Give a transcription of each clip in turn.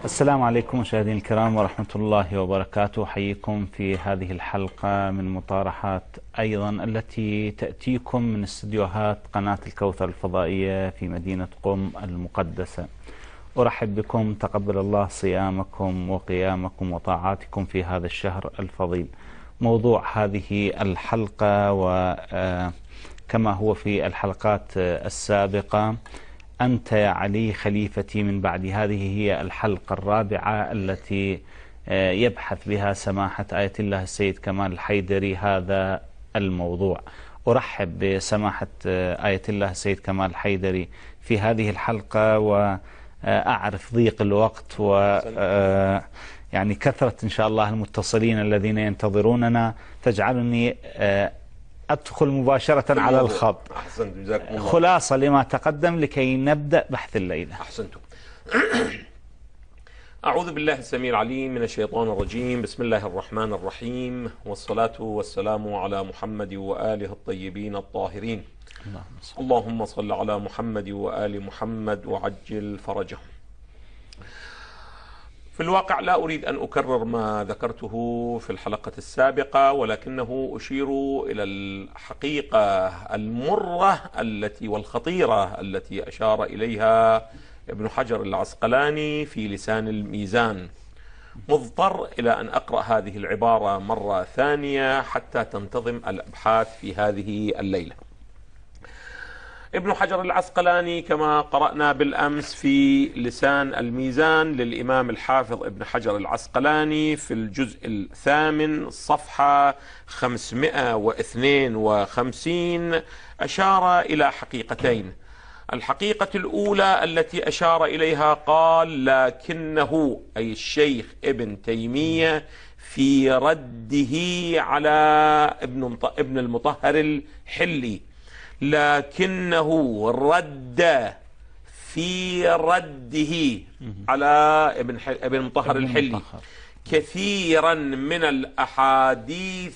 السلام عليكم مشاهدينا الكرام ورحمة الله وبركاته. حييكم في هذه الحلقة من مطارحات أيضا التي تأتيكم من استديوهات قناة الكوثر الفضائية في مدينة قم المقدسة. أرحب بكم، تقبل الله صيامكم وقيامكم وطاعاتكم في هذا الشهر الفضيل. موضوع هذه الحلقة وكما هو في الحلقات السابقة، أنت يا علي خليفتي من بعد. هذه هي الحلقة الرابعة التي يبحث بها سماحة آية الله السيد كمال الحيدري هذا الموضوع. أرحب بسماحة آية الله السيد كمال الحيدري في هذه الحلقة، وأعرف ضيق الوقت يعني كثرة إن شاء الله المتصلين الذين ينتظروننا تجعلني أدخل مباشرة على الخط. أحسنت، جزاكم الله. خلاصة لما تقدم لكي نبدأ بحث الليلة. أحسنتم. أعوذ بالله السميع العليم من الشيطان الرجيم. بسم الله الرحمن الرحيم، والصلاة والسلام على محمد وآله الطيبين الطاهرين. اللهم صل على محمد وآل محمد وعجل فرجهم. في الواقع لا أريد أن أكرر ما ذكرته في الحلقة السابقة، ولكنه أشير إلى الحقيقة المرة والخطيرة التي أشار إليها ابن حجر العسقلاني في لسان الميزان. مضطر إلى أن أقرأ هذه العبارة مرة ثانية حتى تنتظم الأبحاث في هذه الليلة. ابن حجر العسقلاني كما قرأنا بالأمس في لسان الميزان للإمام الحافظ ابن حجر العسقلاني في الجزء الثامن صفحة 552 أشار إلى حقيقتين. الحقيقة الأولى التي أشار إليها قال: لكنه أي الشيخ ابن تيمية في رده على ابن المطهر الحلي، لكنه رد في رده على ابن مطهر الحلي كثيرا من الأحاديث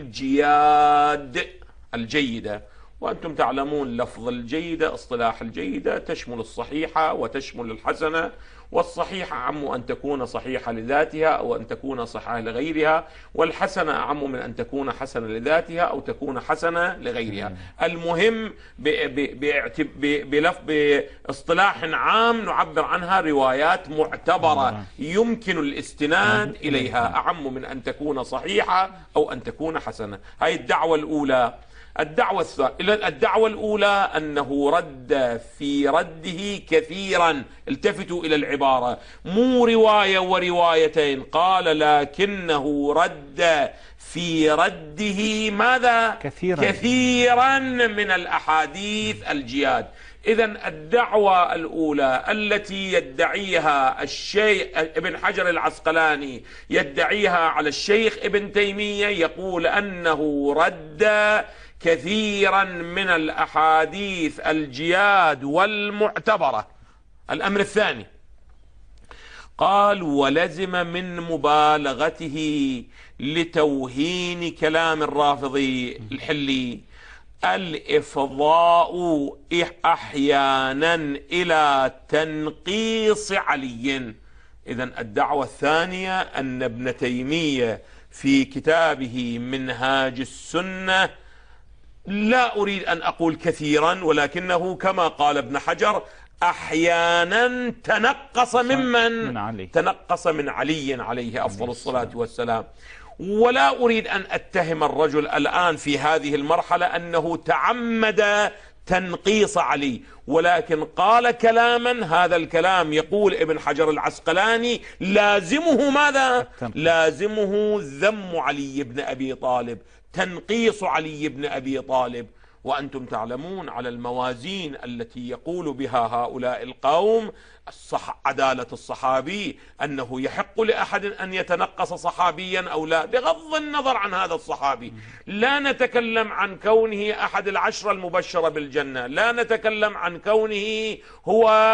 الجيدة. وأنتم تعلمون لفظ الجيدة، اصطلاح الجيدة تشمل الصحيحة وتشمل الحسنة، والصحيحة أعم أن تكون صحيحة لذاتها أو أن تكون صحيحة لغيرها، والحسنة أعم من أن تكون حسنة لذاتها أو تكون حسنة لغيرها. المهم باصطلاح عام نعبر عنها روايات معتبرة يمكن الاستناد إليها، أعم من أن تكون صحيحة أو أن تكون حسنة. هاي الدعوة الأولى. الدعوة الأولى أنه رد في رده كثيرا. التفتوا إلى العبارة، مو رواية وروايتين، قال لكنه رد في رده ماذا؟ كثيرا من الأحاديث الجياد. إذن الدعوة الأولى التي يدعيها الشيخ ابن حجر العسقلاني يدعيها على الشيخ ابن تيمية، يقول أنه رد كثيرا من الأحاديث الجياد والمعتبرة. الأمر الثاني قال: ولزم من مبالغته لتوهين كلام الرافضي الحلي الإفضاء أحيانا إلى تنقيص علي. إذن الدعوة الثانية أن ابن تيمية في كتابه منهاج السنة، لا أريد أن أقول كثيرا، ولكنه كما قال ابن حجر أحيانا تنقص ممن؟ تنقص من علي عليه أفضل الصلاة والسلام. ولا أريد أن أتهم الرجل الآن في هذه المرحلة أنه تعمد تنقيص علي، ولكن قال كلاما، هذا الكلام يقول ابن حجر العسقلاني لازمه ماذا؟ لازمه ذم علي بن أبي طالب، تنقيص علي بن أبي طالب. وأنتم تعلمون على الموازين التي يقول بها هؤلاء القوم عدالة الصحابي، أنه يحق لأحد أن يتنقص صحابيا أو لا، بغض النظر عن هذا الصحابي. لا نتكلم عن كونه أحد العشرة المبشرة بالجنة، لا نتكلم عن كونه هو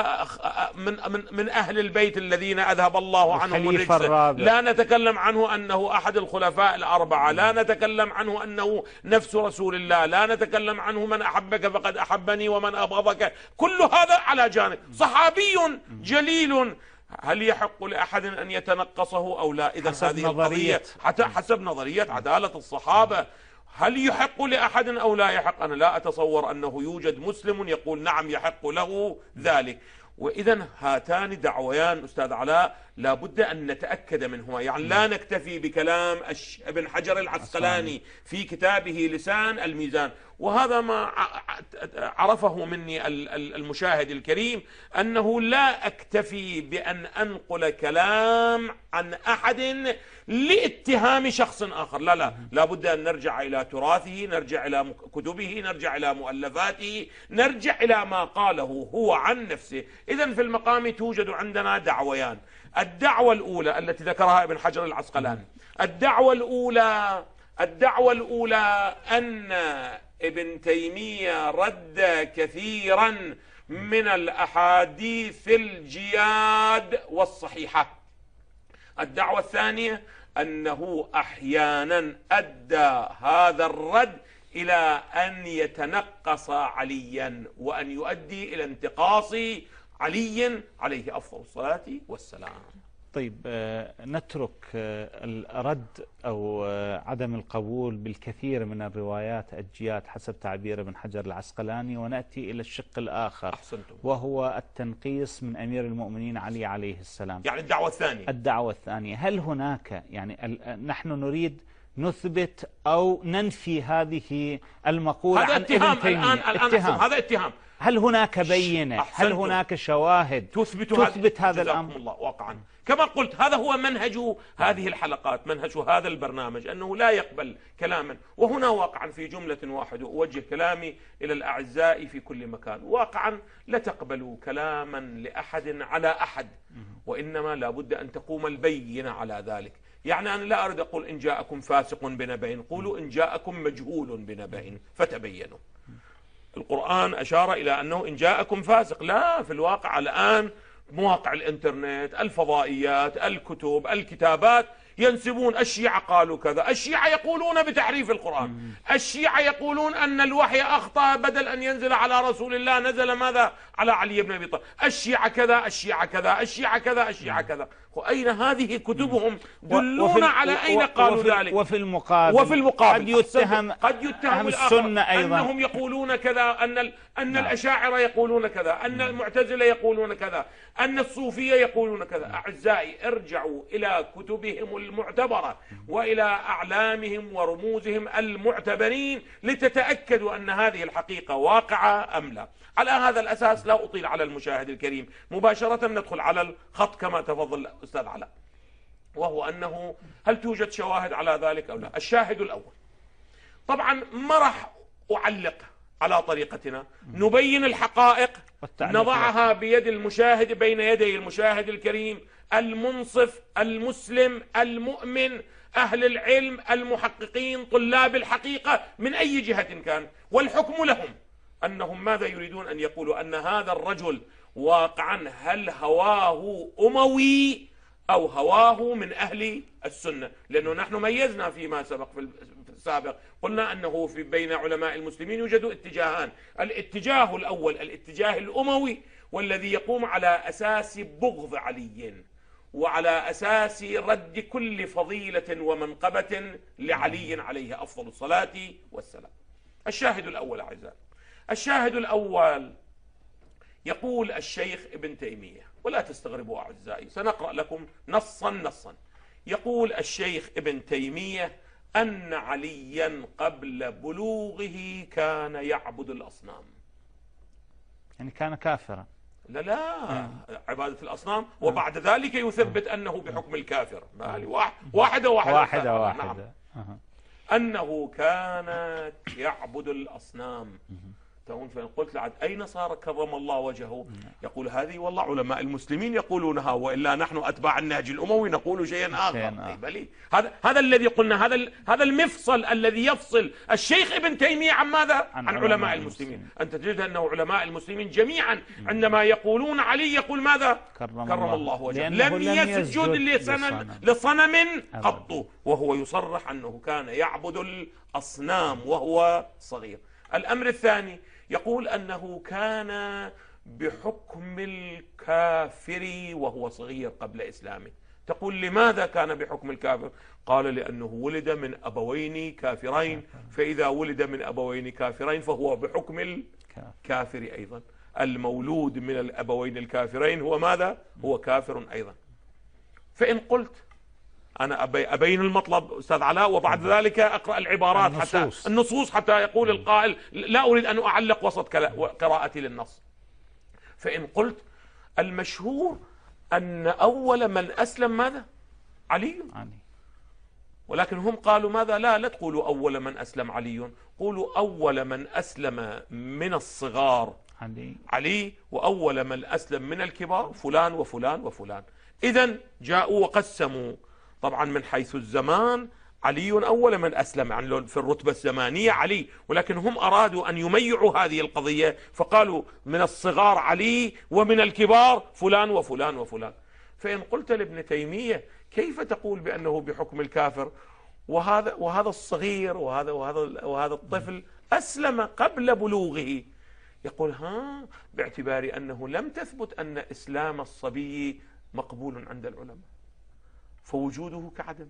من أهل البيت الذين أذهب الله عنهم الرجس، لا نتكلم عنه أنه أحد الخلفاء الأربعة، لا نتكلم عنه أنه نفس رسول الله، لا نتكلم عنه من أحبك فقد أحبني ومن أبغضك، كل هذا على جانب. صحابي جليل هل يحق لأحد أن يتنقصه أو لا؟ إذا هذه القضية حسب نظرية عدالة الصحابة. هل يحق لأحد أو لا يحق؟ أنا لا أتصور أنه يوجد مسلم يقول نعم يحق له ذلك. وإذا هاتان دعويان أستاذ علاء لا بد أن نتأكد منهما، يعني لا نكتفي بكلام ابن حجر العسقلاني في كتابه لسان الميزان، وهذا ما عرفه مني المشاهد الكريم، أنه لا أكتفي بأن أنقل كلام عن أحد لاتهام شخص آخر، لا بد أن نرجع إلى تراثه، نرجع إلى كتبه، نرجع إلى مؤلفاته، نرجع إلى ما قاله هو عن نفسه. إذن في المقام توجد عندنا دعويان. الدعوة الأولى التي ذكرها ابن حجر العسقلاني، الدعوة الأولى أن ابن تيمية رد كثيرا من الأحاديث الجياد والصحيحة. الدعوة الثانية أنه أحيانا أدى هذا الرد إلى أن يتنقص عليا وأن يؤدي إلى انتقاص علي عليه أفضل الصلاة والسلام. طيب، نترك الرد أو عدم القبول بالكثير من الروايات الجياد حسب تعبير ابن حجر العسقلاني، ونأتي إلى الشق الآخر. أحسنتم. وهو التنقيص من أمير المؤمنين علي عليه السلام، يعني الدعوة الثانية. هل هناك، يعني نحن نريد نثبت أو ننفي هذه المقولة عن ابن تيمية؟ الآن هذا اتهام. هل هناك بينة؟ هل هناك شواهد تثبت هذا الأمر؟ الله واقعا كما قلت، هذا هو منهج هذه الحلقات، منهج هذا البرنامج، أنه لا يقبل كلاما. وهنا واقعا في جملة واحدة أوجه كلامي إلى الأعزاء في كل مكان، واقعا لا تقبلوا كلاما لأحد على أحد، وإنما لا بد أن تقوم البينة على ذلك. يعني أنا لا أريد أقول إن جاءكم فاسق بنبأ، قولوا إن جاءكم مجهول بنبأ فتبينوا. القرآن أشار إلى أنه إن جاءكم فاسق، لا، في الواقع الآن مواقع الإنترنت، الفضائيات، الكتب، الكتابات ينسبون الشيعة قالوا كذا، الشيعة يقولون بتحريف القرآن، الشيعة يقولون أن الوحي أخطأ، بدل أن ينزل على رسول الله نزل ماذا؟ على علي بن أبي طالب. الشيعة كذا، الشيعة كذا، الشيعة كذا، الشيعة كذا. وأين هذه كتبهم؟ دلونا على أين قالوا ذلك. وفي المقابل قد يتهم السنة أيضا أنهم يقولون كذا، أن الأشاعرة يقولون كذا، أن المعتزلة يقولون كذا، أن الصوفية يقولون كذا. أعزائي، ارجعوا إلى كتبهم المعتبرة وإلى أعلامهم ورموزهم المعتبرين لتتأكدوا أن هذه الحقيقة واقعة أم لا. على هذا الأساس لا أطيل على المشاهد الكريم، مباشرة ندخل على الخط كما تفضل أستاذ علاء، وهو أنه هل توجد شواهد على ذلك أو لا. الشاهد الأول، طبعا ما راح أعلق على طريقتنا، نبين الحقائق، نضعها بيد المشاهد، بين يدي المشاهد الكريم المنصف المسلم المؤمن، أهل العلم المحققين طلاب الحقيقة من أي جهة كان، والحكم لهم أنهم ماذا يريدون أن يقولوا. أن هذا الرجل واقعا هل هواه أموي أو هواه من أهل السنة؟ لأنه نحن ميزنا فيما سبق في السابق، قلنا أنه في بين علماء المسلمين يوجد اتجاهان. الاتجاه الأول الاتجاه الأموي، والذي يقوم على أساس بغض علي وعلى أساس رد كل فضيلة ومنقبة لعلي عليه أفضل الصلاة والسلام. الشاهد الأول أعزائي، الشاهد الأول يقول الشيخ ابن تيمية، ولا تستغربوا أعزائي، سنقرأ لكم نصا. يقول الشيخ ابن تيمية أن عليا قبل بلوغه كان يعبد الأصنام. يعني كان كافرا؟ لا، عبادة الأصنام، وبعد ذلك يثبت أنه بحكم الكافر. واحدة. نعم. أنه كان يعبد الأصنام. فإن قلت لعد أين صار كرم الله وجهه؟ يقول هذه والله علماء المسلمين يقولونها، وإلا نحن أتباع النهج الأموي نقول شيئا آخر. هذا الذي قلنا، هذا المفصل الذي يفصل الشيخ ابن تيمية عن ماذا؟ عن علماء المسلمين. أنت تجد أنه علماء المسللمين جميعا عندما يقولون علي يقول ماذا؟ كرم الله وجهه، لم يسجد لصنم قط، وهو يصرح أنه كان يعبد الأصنام وهو صغير. الأمر الثاني يقول أنه كان بحكم الكافر وهو صغير قبل إسلامه. تقول لماذا كان بحكم الكافر؟ قال لأنه ولد من أبوين كافرين، فإذا ولد من أبوين كافرين فهو بحكم الكافر أيضا. المولود من الأبوين الكافرين هو ماذا؟ هو كافر أيضا. فإن قلت أنا أبين المطلب أستاذ علاء، وبعد ذلك أقرأ العبارات النصوص حتى يقول القائل لا أريد أن أعلق وسط قراءتي للنص. فإن قلت المشهور أن أول من أسلم ماذا؟ علي. ولكن هم قالوا ماذا؟ لا تقولوا أول من أسلم علي، قولوا أول من أسلم من الصغار علي، وأول من أسلم من الكبار فلان وفلان وفلان. إذن جاءوا وقسموا طبعا من حيث الزمان علي أول من أسلم، يعني في الرتبة الزمانية علي، ولكن هم أرادوا أن يميعوا هذه القضية فقالوا من الصغار علي ومن الكبار فلان وفلان وفلان. فإن قلت لابن تيمية كيف تقول بأنه بحكم الكافر وهذا الصغير وهذا الطفل أسلم قبل بلوغه؟ يقول باعتبار أنه لم تثبت أن إسلام الصبي مقبول عند العلماء فوجوده كعدم،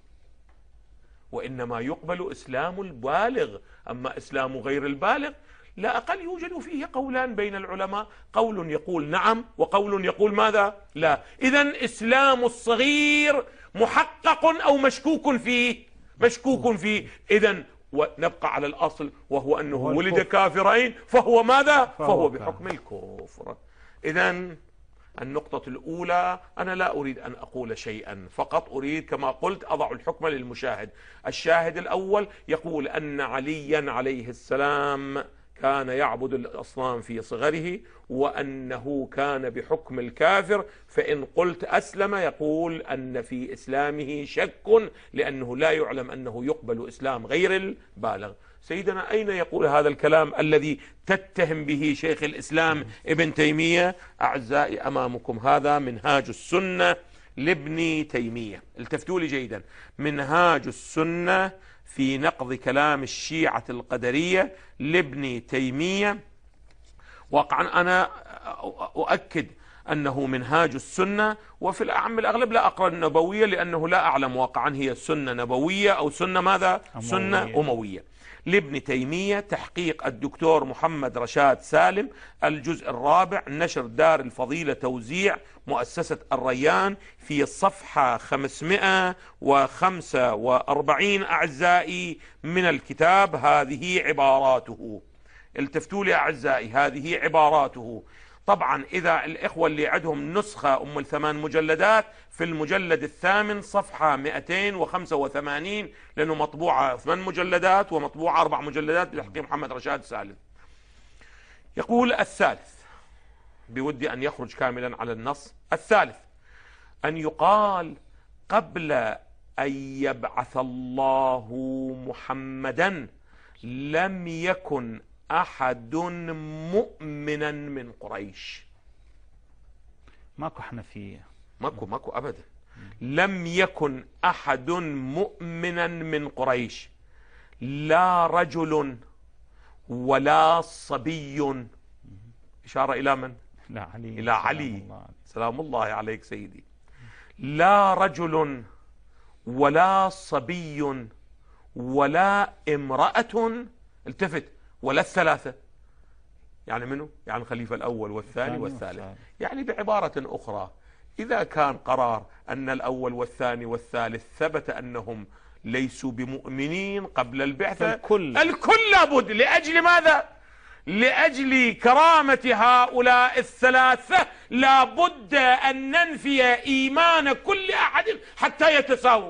وإنما يقبل إسلام البالغ، أما إسلام غير البالغ لا أقل يوجد فيه قولان بين العلماء، قول يقول نعم وقول يقول ماذا؟ لا. إذن إسلام الصغير محقق أو مشكوك فيه؟ مشكوك فيه. إذن ونبقى على الأصل وهو أنه ولد كافرين فهو ماذا؟ فهو بحكم الكفر. إذن النقطة الأولى أنا لا أريد أن أقول شيئا، فقط أريد كما قلت أضع الحكم للمشاهد. الشاهد الأول يقول أن عليا عليه السلام كان يعبد الأصنام في صغره وأنه كان بحكم الكافر، فإن قلت أسلم يقول أن في إسلامه شك لأنه لا يعلم أنه يقبل إسلام غير البالغ. سيدنا أين يقول هذا الكلام الذي تتهم به شيخ الإسلام ابن تيمية؟ أعزائي أمامكم هذا منهاج السنة لابن تيمية، التفتوا لي جيدا، منهاج السنة في نقض كلام الشيعة القدرية لابن تيمية. واقعا أنا أؤكد أنه منهاج السنة، وفي الأغلب لا أقرأ النبوية لأنه لا أعلم واقعا هي سنة نبوية أو سنة ماذا؟ سنة أموية. لابن تيمية تحقيق الدكتور محمد رشاد سالم، الجزء الرابع، نشر دار الفضيلة توزيع، مؤسسة الريان، في الصفحة 545 أعزائي من الكتاب. هذه عباراته، التفتوا لي أعزائي، هذه عباراته. طبعا إذا الإخوة اللي عندهم نسخة أم الثمان مجلدات، في المجلد الثامن صفحة 285، لأنه مطبوعة 8 مجلدات ومطبوعة 4 مجلدات بتحقيق محمد رشاد سالم. يقول الثالث، بودي أن يخرج كاملا على النص. الثالث أن يقال قبل أن يبعث الله محمدا لم يكن أحد مؤمنا من قريش. ماكو حنفية، ماكو أبدا. لم يكن أحد مؤمنا من قريش، لا رجل ولا صبي. إشارة إلى من؟ إلى علي سلام الله عليك سيدي. لا رجل ولا صبي ولا امرأة، التفت، ولا الثلاثة. يعني منه؟ يعني الخليفة الأول والثاني والثالث. يعني بعبارة أخرى، إذا كان قرار أن الأول والثاني والثالث ثبت أنهم ليسوا بمؤمنين قبل البعثة، الكل لابد. لأجل ماذا؟ لأجل كرامة هؤلاء الثلاثة لابد أن ننفي إيمان كل أحد حتى يتساووا،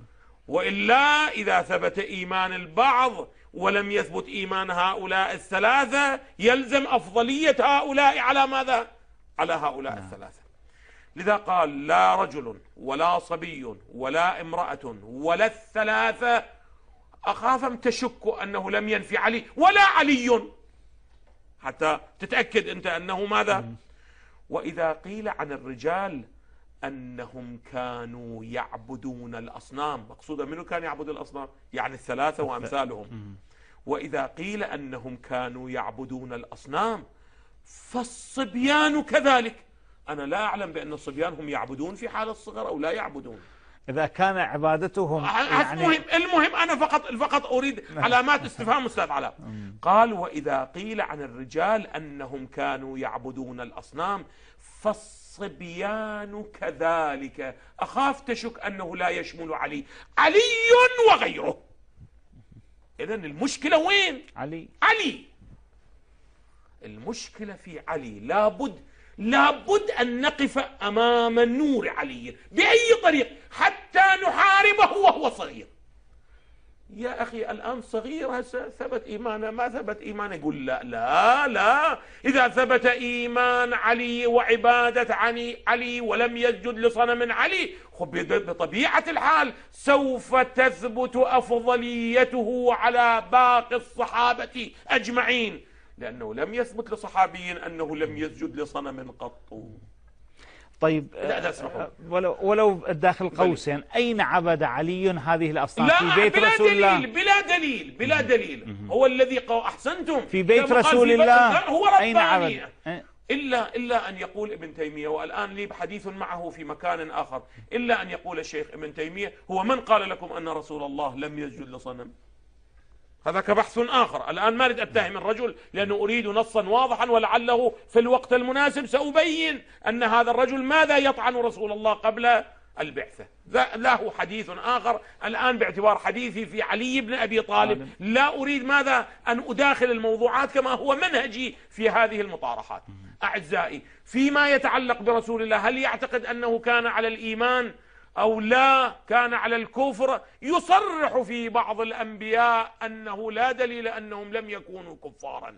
وإلا إذا ثبت إيمان البعض ولم يثبت إيمان هؤلاء الثلاثة يلزم أفضلية هؤلاء على ماذا؟ على هؤلاء الثلاثة. لذا قال لا رجل ولا صبي ولا امرأة ولا الثلاثة. أخاف أن تشك أنه لم ينفي علي ولا علي، حتى تتأكد أنت أنه ماذا؟ وإذا قيل عن الرجال أنهم كانوا يعبدون الأصنام، مقصودا منه كان يعبد الأصنام، يعني الثلاثة وأمثالهم. وإذا قيل أنهم كانوا يعبدون الأصنام فالصبيان كذلك. أنا لا أعلم بأن الصبيان هم يعبدون في حال الصغر أو لا يعبدون. إذا كان عبادتهم يعني المهم أنا فقط أريد علامات استفهام أستاذ علاء. قال وإذا قيل عن الرجال أنهم كانوا يعبدون الأصنام فالصبيان كذلك. أخاف تشك أنه لا يشمل علي وغيره. إذن المشكلة وين؟ علي. المشكلة في علي. لابد أن نقف أمام نور علي بأي طريق حتى نحاربه وهو صغير. يا أخي الآن صغير ثبت إيمانه ما ثبت إيمانه. يقول لا إذا ثبت إيمان علي وعبادة علي ولم يسجد لصنم علي بطبيعة الحال سوف تثبت أفضليته على باقي الصحابة أجمعين، لأنه لم يثبت لصحابي أنه لم يسجد لصنم قط. طيب ولو داخل قوسين أين عبد علي هذه الأصنام؟ في بيت رسول الله بلا دليل. هو الذي أحسنتم في بيت رسول الله هو أين عبد؟ إلا أن يقول ابن تيمية، والآن لي حديث معه في مكان آخر، إلا أن يقول الشيخ ابن تيمية هو من قال لكم أن رسول الله لم يسجد لصنم؟ هذا كبحث آخر. الآن ما أريد أتهم الرجل لأنه أريد نصا واضحا، ولعله في الوقت المناسب سأبين أن هذا الرجل ماذا يطعن رسول الله قبل البعثة. له حديث آخر. الآن باعتبار حديثي في علي بن أبي طالب لا أريد ماذا أن أداخل الموضوعات كما هو منهجي في هذه المطارحات. أعزائي، فيما يتعلق برسول الله هل يعتقد أنه كان على الإيمان أو لا كان على الكفر؟ يصرح في بعض الأنبياء أنه لا دليل أنهم لم يكونوا كفارا.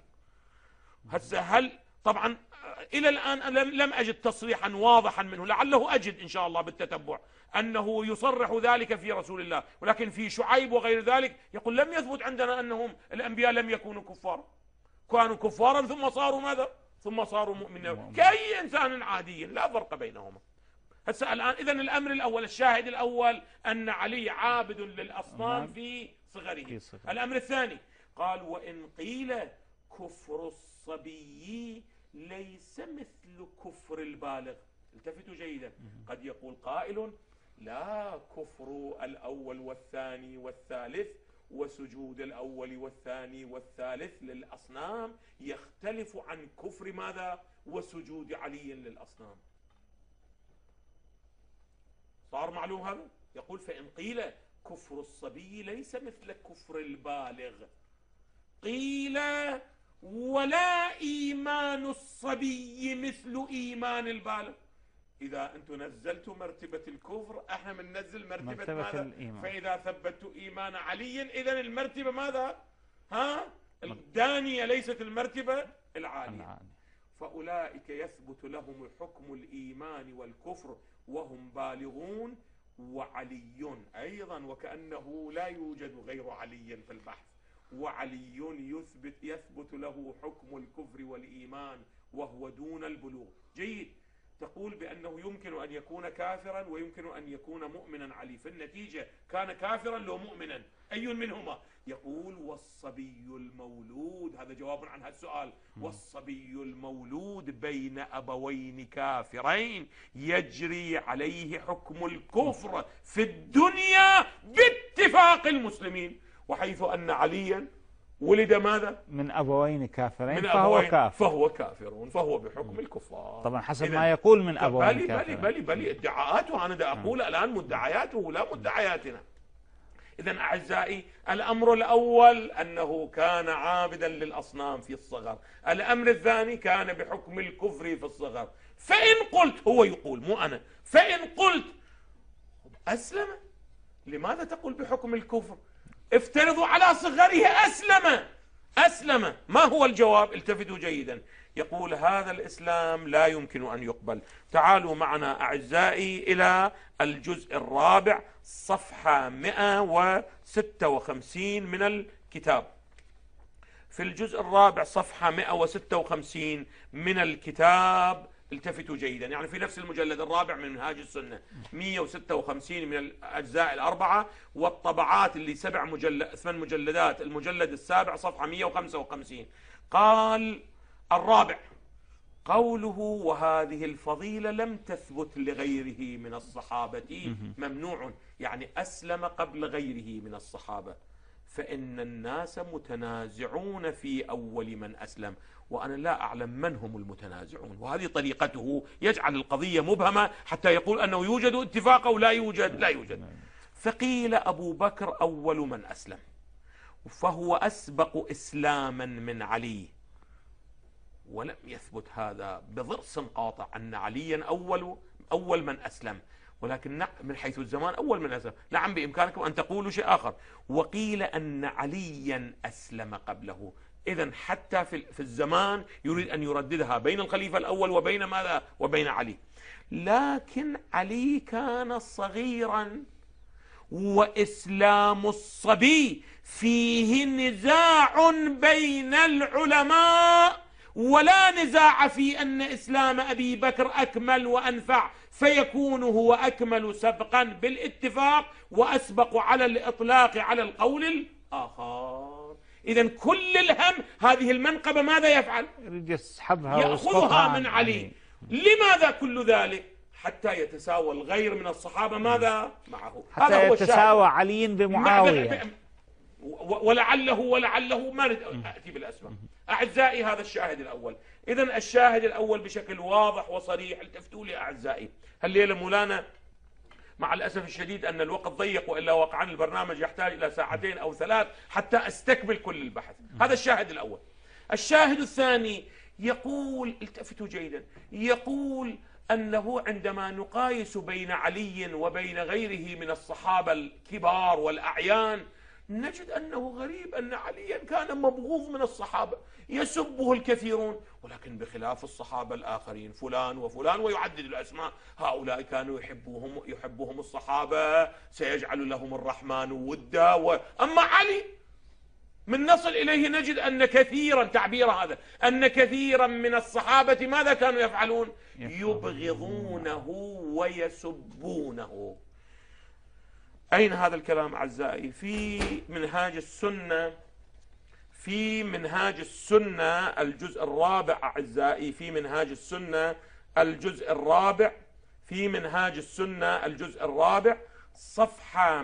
هل طبعا إلى الآن لم أجد تصريحا واضحا منه، لعله أجد إن شاء الله بالتتبع أنه يصرح ذلك في رسول الله، ولكن في شعيب وغير ذلك يقول لم يثبت عندنا أنهم الأنبياء لم يكونوا كفارا، كانوا كفارا ثم صاروا ماذا؟ ثم صاروا مؤمنين كأي إنسان عادي، لا فرق بينهما. هسه الآن إذن الأمر الأول، الشاهد الأول أن علي عابد للأصنام في صغره. الأمر الثاني قال وإن قيل كفر الصبي ليس مثل كفر البالغ. التفتوا جيدا، قد يقول قائل لا، كفر الأول والثاني والثالث وسجود الأول والثاني والثالث للأصنام يختلف عن كفر ماذا؟ وسجود علي للأصنام. صار معلوم هذا؟ يقول فإن قيل كفر الصبي ليس مثل كفر البالغ، قيل ولا إيمان الصبي مثل إيمان البالغ. إذا أنتم نزلتوا مرتبة الكفر احنا بننزل مرتبة ماذا؟ الإيمان. فإذا ثبتوا إيمان علي إذن المرتبة ماذا؟ الدانية ليست المرتبة العالية. فأولئك يثبت لهم حكم الإيمان والكفر وهم بالغون، وعلي أيضا وكأنه لا يوجد غير علي في البحث، وعلي يثبت له حكم الكفر والإيمان وهو دون البلوغ. جيد، تقول بأنه يمكن أن يكون كافرا ويمكن أن يكون مؤمنا علي، في النتيجة كان كافرا لو مؤمنا، أي منهما؟ يقول والصبي المولود، هذا جواب عن هذا السؤال، والصبي المولود بين أبوين كافرين يجري عليه حكم الكفر في الدنيا باتفاق المسلمين، وحيث أن عليا ولد ماذا؟ من أبوين كافرين فهو كافر، فهو بحكم الكفار. طبعا حسب ما يقول من أبوين كافرين. بلي ادعاءاته، أنا دا أقول الآن مدعياته لا مدعياتنا. إذن أعزائي، الأمر الأول أنه كان عابدا للأصنام في الصغر، الأمر الثاني كان بحكم الكفر في الصغر. فإن قلت، هو يقول مو أنا، فإن قلت أسلم، لماذا تقول بحكم الكفر؟ افترضوا على صغره أسلم. ما هو الجواب؟ التفتوا جيدا، يقول هذا الإسلام لا يمكن أن يقبل. تعالوا معنا أعزائي إلى الجزء الرابع صفحة 156 من الكتاب. في الجزء الرابع صفحة 156 من الكتاب، التفتوا جيدا، يعني في نفس المجلد الرابع من منهاج السنة، 156 من الأجزاء الأربعة، والطبعات اللي 8 مجلدات، المجلد السابع صفحة 155. قال الرابع قوله وهذه الفضيلة لم تثبت لغيره من الصحابة ممنوع، يعني أسلم قبل غيره من الصحابة، فإن الناس متنازعون في أول من أسلم، وأنا لا أعلم من هم المتنازعون. وهذه طريقته، يجعل القضية مبهمة حتى يقول أنه يوجد اتفاق أو لا يوجد. لا يوجد. فقيل أبو بكر أول من أسلم، فهو أسبق إسلاما من علي، ولم يثبت هذا بضرس قاطع أن عليا أول من أسلم، ولكن من حيث الزمان أول من أسلم. نعم بإمكانكم أن تقولوا شيء آخر. وقيل أن عليا أسلم قبله. إذن حتى في الزمان يريد أن يرددها بين الخليفة الأول وبين ماذا؟ وبين علي. لكن علي كان صغيرا، وإسلام الصبي فيه نزاع بين العلماء، ولا نزاع في أن إسلام أبي بكر أكمل وأنفع، فيكون هو أكمل سبقا بالاتفاق وأسبق على الإطلاق على القول الآخر. إذن كل الهم هذه المنقبة ماذا يفعل؟ يسحبها يأخذها من علي. لماذا كل ذلك؟ حتى يتساوى الغير من الصحابة ماذا معه، حتى يتساوى علي بمعاوية، ولعله ما أتي بالأسماء. أعزائي هذا الشاهد الأول. إذن الشاهد الأول بشكل واضح وصريح. التفتوا لي أعزائي، الليلة مولانا مع الأسف الشديد أن الوقت ضيق، وإلا وقعا البرنامج يحتاج إلى ساعتين أو ثلاث حتى أستكمل كل البحث. هذا الشاهد الأول. الشاهد الثاني يقول، التفتوا جيدا، يقول أنه عندما نقايس بين علي وبين غيره من الصحابة الكبار والأعيان نجد أنه غريب أن عليا كان مبغوض من الصحابة، يسبه الكثيرون، ولكن بخلاف الصحابة الآخرين فلان وفلان ويعدد الأسماء، هؤلاء كانوا يحبهم الصحابة، سيجعل لهم الرحمن ودا. أما علي من نصل إليه نجد أن كثيرا، تعبير هذا، أن كثيرا من الصحابة ماذا كانوا يفعلون؟ يبغضونه ويسبونه. أين هذا الكلام أعزائي؟ في منهاج السنة الجزء الرابع أعزائي، في منهاج السنة الجزء الرابع صفحة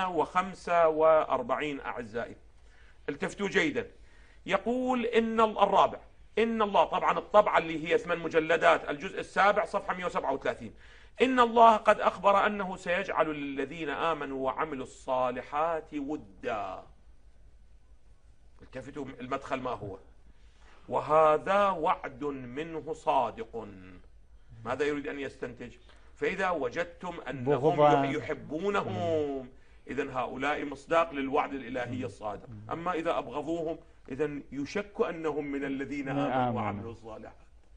145 أعزائي. التفتوا جيدا. يقول إن الله، طبعا الطبعة اللي هي 8 مجلدات، الجزء السابع صفحة 137، إن الله قد أخبر أنه سيجعل للذين آمنوا وعملوا الصالحات ودا. التفتوا المدخل ما هو؟ وهذا وعد منه صادق. ماذا يريد أن يستنتج؟ فإذا وجدتم أنهم يحبونهم إذن هؤلاء مصداق للوعد الإلهي الصادق. أما إذا أبغضوهم إذن يشك أنهم من الذين آمنوا وعملوا الصالحات.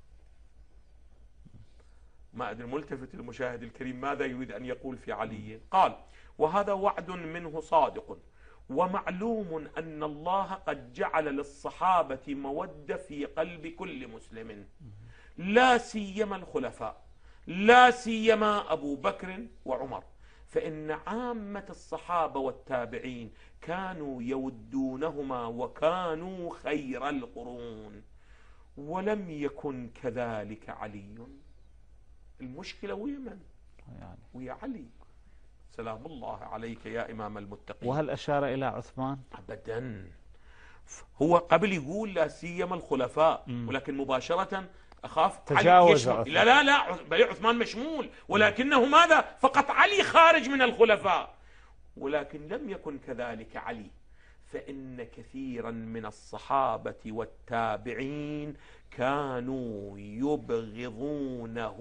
ما أدري ملتفت المشاهد الكريم ماذا يريد أن يقول في علي. قال وهذا وعد منه صادق، ومعلوم أن الله قد جعل للصحابة مودة في قلب كل مسلم، لا سيما الخلفاء، لا سيما أبو بكر وعمر، فإن عامة الصحابة والتابعين كانوا يودونهما وكانوا خير القرون، ولم يكن كذلك علي. المشكلة ويا من؟ ويا علي سلام الله عليك يا إمام المتقين. وهل أشار إلى عثمان؟ أبدا. هو قبل يقول لا سيما الخلفاء، ولكن مباشرة أخاف تجاوز علي. لا بل عثمان مشمول، ولكنه ماذا؟ فقط علي خارج من الخلفاء. ولكن لم يكن كذلك علي، فإن كثيرا من الصحابة والتابعين كانوا يبغضونه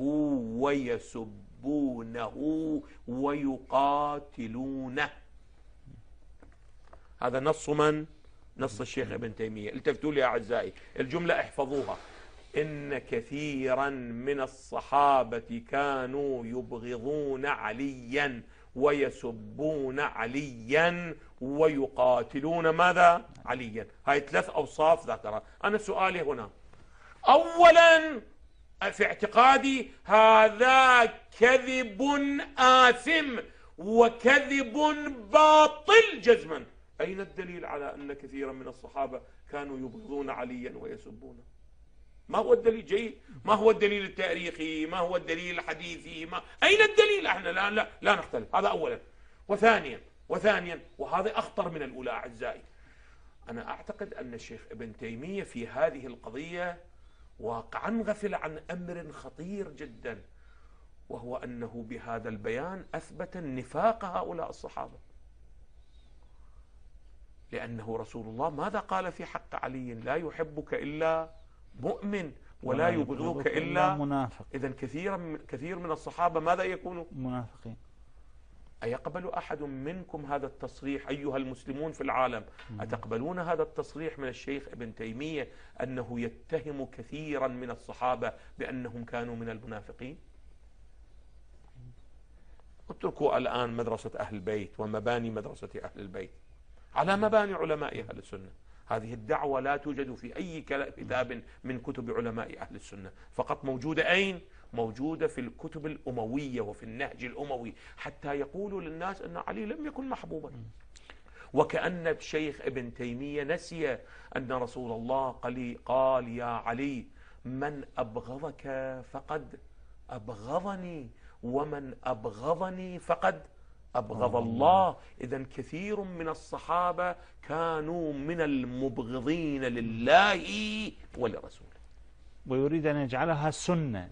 ويسبونه ويقاتلونه. هذا نص من؟ نص الشيخ ابن تيمية. التفتوا لي أعزائي، الجملة احفظوها. إن كثيرا من الصحابة كانوا يبغضون عليا ويسبون عليا ويقاتلون ماذا؟ عليا. هاي 3 أوصاف ذكرها. أنا سؤالي هنا، أولا في اعتقادي هذا كذب آثم وكذب باطل جزما. أين الدليل على أن كثيرا من الصحابة كانوا يبغضون عليا ويسبونه؟ ما هو الدليل؟ جيد، ما هو الدليل التاريخي؟ ما هو الدليل الحديثي؟ أين الدليل؟ احنا لا نختلف. هذا أولا. وثانيا وهذا أخطر من الأولى أعزائي، أنا أعتقد أن الشيخ ابن تيمية في هذه القضية واقعا غفل عن أمر خطير جدا، وهو أنه بهذا البيان أثبت نفاق هؤلاء الصحابة. لأنه رسول الله ماذا قال في حق علي؟ لا يحبك إلا مؤمن ولا يبغضك إلا منافق. إذن كثير من الصحابة ماذا يكونوا؟ منافقين. أيقبل أحد منكم هذا التصريح أيها المسلمون في العالم؟ أتقبلون هذا التصريح من الشيخ ابن تيمية أنه يتهم كثيرا من الصحابة بأنهم كانوا من المنافقين؟ اتركوا الآن مدرسة أهل البيت ومباني مدرسة أهل البيت على مباني علماء أهل السنة. هذه الدعوة لا توجد في أي كتاب من كتب علماء أهل السنة، فقط موجودة أين؟ موجودة في الكتب الأموية وفي النهج الأموي، حتى يقولوا للناس أن علي لم يكن محبوبا. وكأن الشيخ ابن تيمية نسي أن رسول الله قال يا علي من أبغضك فقد أبغضني ومن أبغضني فقد أبغض الله. إذن كثير من الصحابة كانوا من المبغضين لله ولرسوله، ويريد أن يجعلها سنة.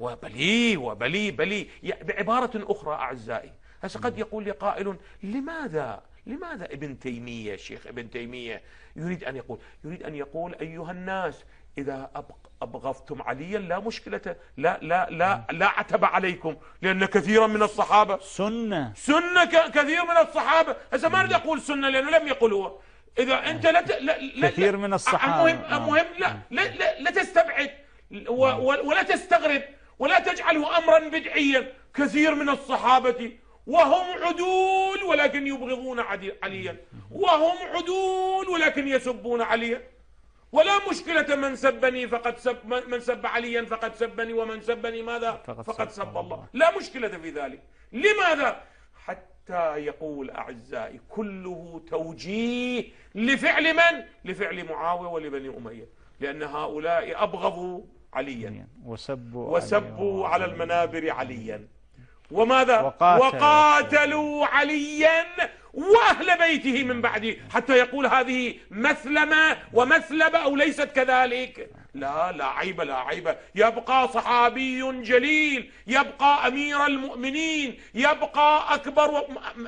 وبلي بعبارة أخرى أعزائي، هسه قد يقول لي قائل لماذا ابن تيمية الشيخ ابن تيمية يريد أن يقول أيها الناس إذا أبغضتم عليا لا مشكلة، لا عتب عليكم، لأن كثيرا من الصحابة سنة كثير من الصحابة. هسه ما أريد أقول سنة لأنه لم يقل هو. إذا أنت كثير من الصحابة المهم لا تستبعد ولا تستغرب ولا تجعله أمرا بدعيا. كثير من الصحابة وهم عدول ولكن يبغضون عليا، وهم عدول ولكن يسبون عليا. ولا مشكلة من سبني فقد من سب عليا فقد سبني، ومن سبني ماذا؟ فقد سب الله. لا مشكلة في ذلك. لماذا؟ حتى يقول أعزائي كله توجيه لفعل من؟ لفعل معاوية ولبني أمية، لأن هؤلاء أبغضوا عليا وسبوا على المنابر عليا، وماذا؟ وقاتلوا عليا وأهل بيته من بعده، حتى يقول هذه مثلمة ومثلبة أو ليست كذلك. لا عيب. يبقى صحابي جليل، يبقى أمير المؤمنين، يبقى أكبر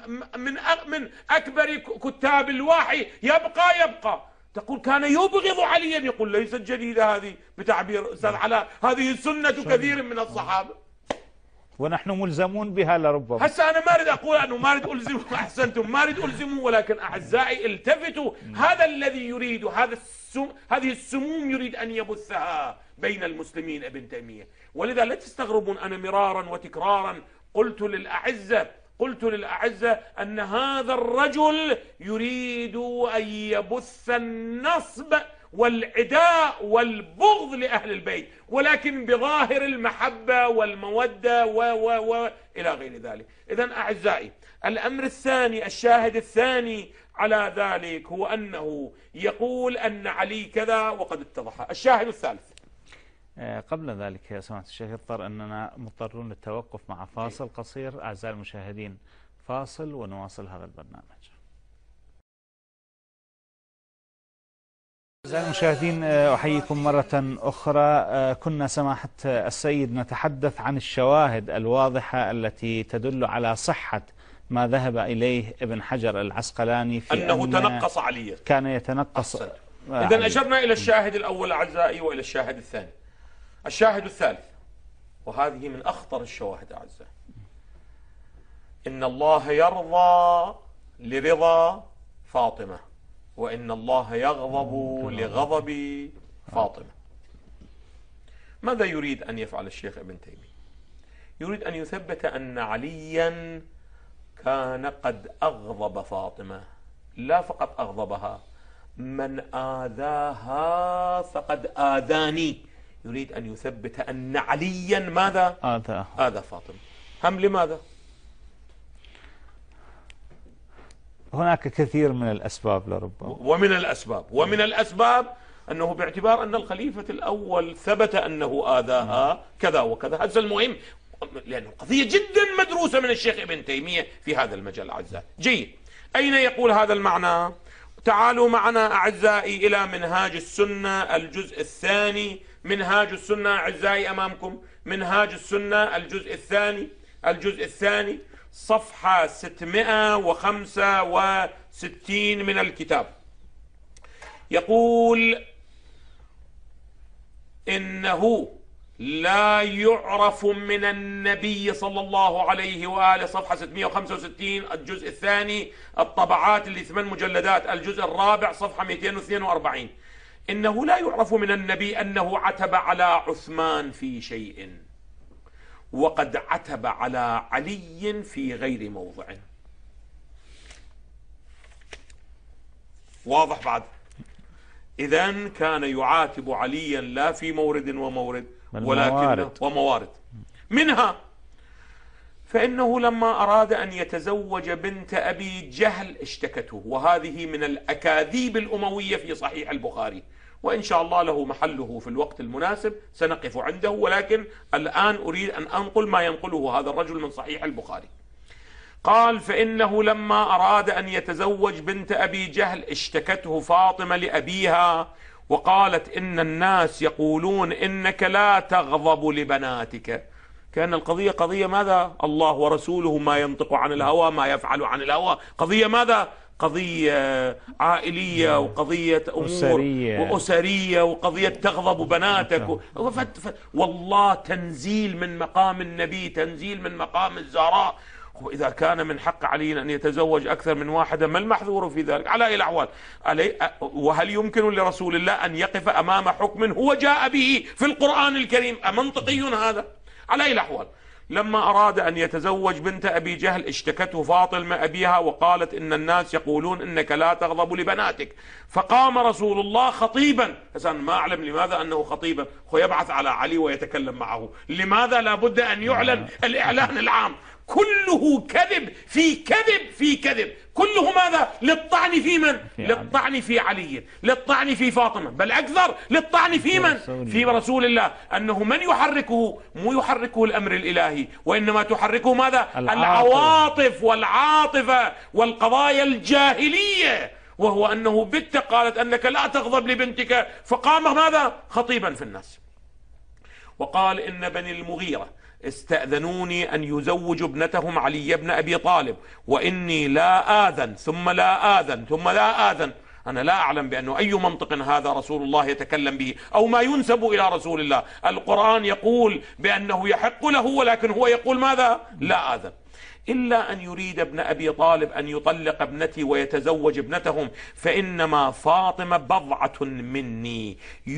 من أكبر كتاب الوحي، يبقى تقول كان يبغض عليا، يقول ليست جديدة هذه بتعبير أستاذ علاء، هذه سنة كثير من الصحابة ونحن ملزمون بها لربما. هسه أنا ما أريد أقول أنه ما أريد ألزمه، أحسنتم، ما أريد ألزمه، ولكن أعزائي التفتوا، هذا الذي يريد، هذه السموم يريد أن يبثها بين المسلمين ابن تيمية. ولذا لا تستغربون أنا مرارا وتكرارا قلت للأعزة أن هذا الرجل يريد أن يبث النصب والعداء والبغض لأهل البيت، ولكن بظاهر المحبة والمودة إلى غير ذلك. إذن أعزائي الأمر الثاني، الشاهد الثاني على ذلك هو أنه يقول أن علي كذا وقد اتضح. الشاهد الثالث قبل ذلك يا سماحة الشيخ اضطر أننا مضطرون للتوقف مع فاصل قصير. أعزائي المشاهدين فاصل ونواصل هذا البرنامج. أعزائي المشاهدين أحييكم مرة أخرى. كنا سماحة السيد نتحدث عن الشواهد الواضحة التي تدل على صحة ما ذهب إليه ابن حجر العسقلاني في أنه تنقص عليا، كان يتنقص. إذن أشرنا إلى الشاهد الأول أعزائي وإلى الشاهد الثاني. الشاهد الثالث، وهذه من أخطر الشواهد أعزائي، إن الله يرضى لرضا فاطمة وإن الله يغضب لغضب فاطمة. ماذا يريد أن يفعل الشيخ ابن تيمية؟ يريد أن يثبت أن عليا كان قد أغضب فاطمة، لا فقط أغضبها، من آذاها فقد آذاني. يريد أن يثبت أن عليا ماذا؟ آذى فاطمة. هم لماذا؟ هناك كثير من الأسباب لربما، ومن الأسباب أنه باعتبار أن الخليفة الأول ثبت أنه آذاها كذا وكذا. هذا المهم، لأنه قضية جدا مدروسة من الشيخ ابن تيمية في هذا المجال. أعزائي جيد، أين يقول هذا المعنى؟ تعالوا معنا أعزائي إلى منهاج السنة الجزء الثاني. منهاج السنة أعزائي أمامكم، منهاج السنة الجزء الثاني صفحة 665 من الكتاب. يقول إنه لا يعرف من النبي صلى الله عليه وآله، صفحة 665 الجزء الثاني، الطبعات اللي 8 مجلدات، الجزء الرابع صفحة 242. إنه لا يعرف من النبي أنه عتب على عثمان في شيء، وقد عتب على علي في غير موضع. واضح بعد؟ إذن كان يعاتب عليا لا في مورد ومورد، ولكن وموارد. منها فإنه لما أراد أن يتزوج بنت أبي جهل اشتكته، وهذه من الأكاذيب الأموية في صحيح البخاري، وإن شاء الله له محله في الوقت المناسب سنقف عنده، ولكن الآن أريد أن أنقل ما ينقله هذا الرجل من صحيح البخاري. قال فإنه لما أراد أن يتزوج بنت أبي جهل اشتكته فاطمة لأبيها وقالت إن الناس يقولون إنك لا تغضب لبناتك. كان القضية قضية ماذا؟ الله ورسوله ما ينطق عن الهوى ما يفعل عن الهوى. قضية ماذا؟ قضية عائلية، وقضية أمور وأسرية، وقضية تغضب بناتك. والله تنزيل من مقام النبي، تنزيل من مقام الزهراء. وإذا كان من حق علي أن يتزوج أكثر من واحدة، ما المحذور في ذلك؟ على أي الأحوال؟ وهل يمكن لرسول الله أن يقف أمام حكم هو جاء به في القرآن الكريم؟ أمنطقي هذا؟ على أي الأحوال؟ لما أراد أن يتزوج بنت أبي جهل اشتكته فاطمة أبيها وقالت إن الناس يقولون إنك لا تغضب لبناتك. فقام رسول الله خطيبا، حسن ما أعلم لماذا أنه خطيبا، هو يبعث على علي ويتكلم معه، لماذا لابد أن يعلن الإعلان العام؟ كله كذب في كذب في كذب، كله ماذا؟ للطعن في من؟ للطعن في علي، للطعن في فاطمة، بل أكثر للطعن في من؟ في رسول الله. أنه من يحركه؟ مو يحركه الأمر الإلهي، وإنما تحركه ماذا؟ العواطف والعاطفة والقضايا الجاهلية. وهو أنه بنت قالت أنك لا تغضب لبنتك، فقام ماذا؟ خطيبا في الناس، وقال إن بني المغيرة استأذنوني أن يزوجوا ابنتهم علي بن أبي طالب، وإني لا آذن ثم لا آذن ثم لا آذن. أنا لا أعلم بأنه أي منطق هذا رسول الله يتكلم به، أو ما ينسب إلى رسول الله. القرآن يقول بأنه يحق له، ولكن هو يقول ماذا؟ لا آذن. إلا أن يريد ابن أبي طالب أن يطلق ابنتي ويتزوج ابنتهم، فإنما فاطمة بضعة مني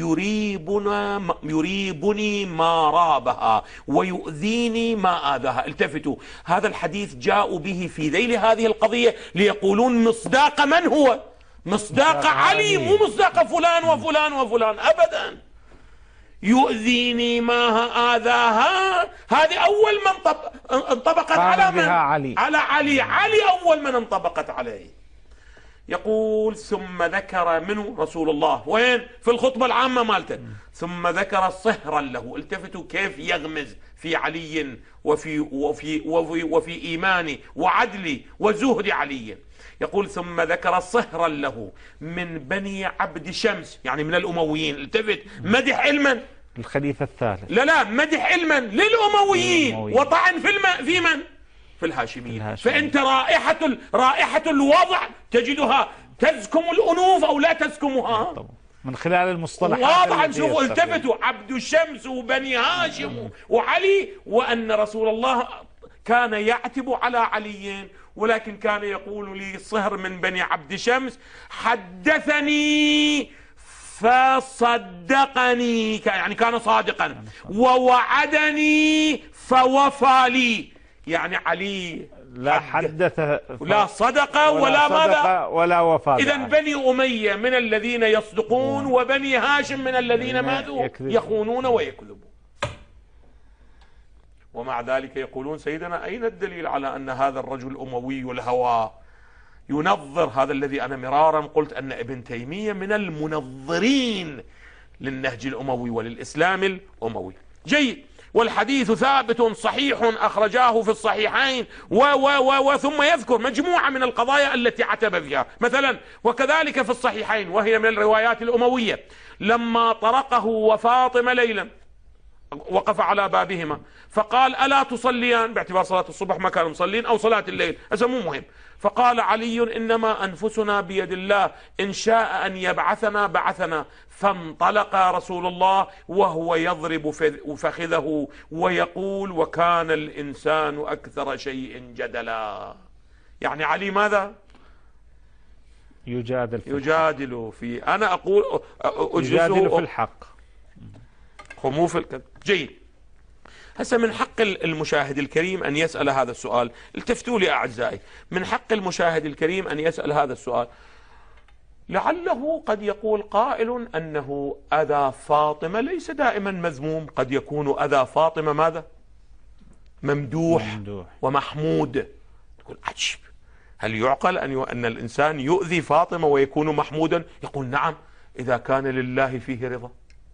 يريبني ما رابها ويؤذيني ما آذاها. التفتوا، هذا الحديث جاءوا به في ذيل هذه القضية ليقولون مصداق من هو؟ مصداق علي، مو مصداق فلان وفلان وفلان أبدا. يؤذيني ما آذاها، هذه أول من انطبقت على من؟ على علي. علي أول من انطبقت عليه. يقول ثم ذكر منه رسول الله، وين؟ في الخطبة العامة مالته. ثم ذكر صهرا له. التفتوا كيف يغمز في علي وفي إيمان وعدل وزهد علي. يقول ثم ذكر صهرا له من بني عبد شمس، يعني من الأمويين. التفت، مدح علما الخليفة الثالث، لا مدح علما للأمويين، وطعن في من؟ في الهاشميين. فأنت رائحة الوضع تجدها تزكم الأنوف أو لا تزكمها من خلال المصطلحات واضحا. شوفوا التفتوا، عبد شمس وبني هاشم وعلي، وأن رسول الله كان يعتب على علي، ولكن كان يقول لي صهر من بني عبد شمس حدثني فصدقني، يعني كان صادقا، ووعدني فوفى لي. يعني علي لا حدث لا صدق ولا ماذا ولا وفى. إذا بني أمية من الذين يصدقون، وبني هاشم من الذين ماذا؟ يخونون ويكذبون. ومع ذلك يقولون سيدنا أين الدليل على أن هذا الرجل أموي الهوى ينظر، هذا الذي أنا مرارا قلت أن ابن تيمية من المنظرين للنهج الأموي وللإسلام الأموي. جيد. والحديث ثابت صحيح أخرجاه في الصحيحين ثم يذكر مجموعة من القضايا التي عتب فيها، مثلا وكذلك في الصحيحين وهي من الروايات الأموية، لما طرقه وفاطمة ليلا وقف على بابهما فقال ألا تصليان، باعتبار صلاة الصبح ما كانوا مصلين أو صلاة الليل، هذا مو مهم. فقال علي إنما أنفسنا بيد الله، إن شاء أن يبعثنا بعثنا. فانطلق رسول الله وهو يضرب فخذه ويقول وكان الإنسان أكثر شيء جدلا. يعني علي ماذا؟ يجادل في أنا أقول يجادل في الحق، مو في الكذب. جيد. هسه من حق المشاهد الكريم أن يسأل هذا السؤال، التفتوا لي أعزائي، من حق المشاهد الكريم أن يسأل هذا السؤال. لعله قد يقول قائل أنه أذى فاطمة ليس دائما مذموم، قد يكون أذى فاطمة ماذا؟ ممدوح ومحمود. تقول عجب، هل يعقل أن الإنسان يؤذي فاطمة ويكون محمودا؟ يقول نعم إذا كان لله فيه رضا.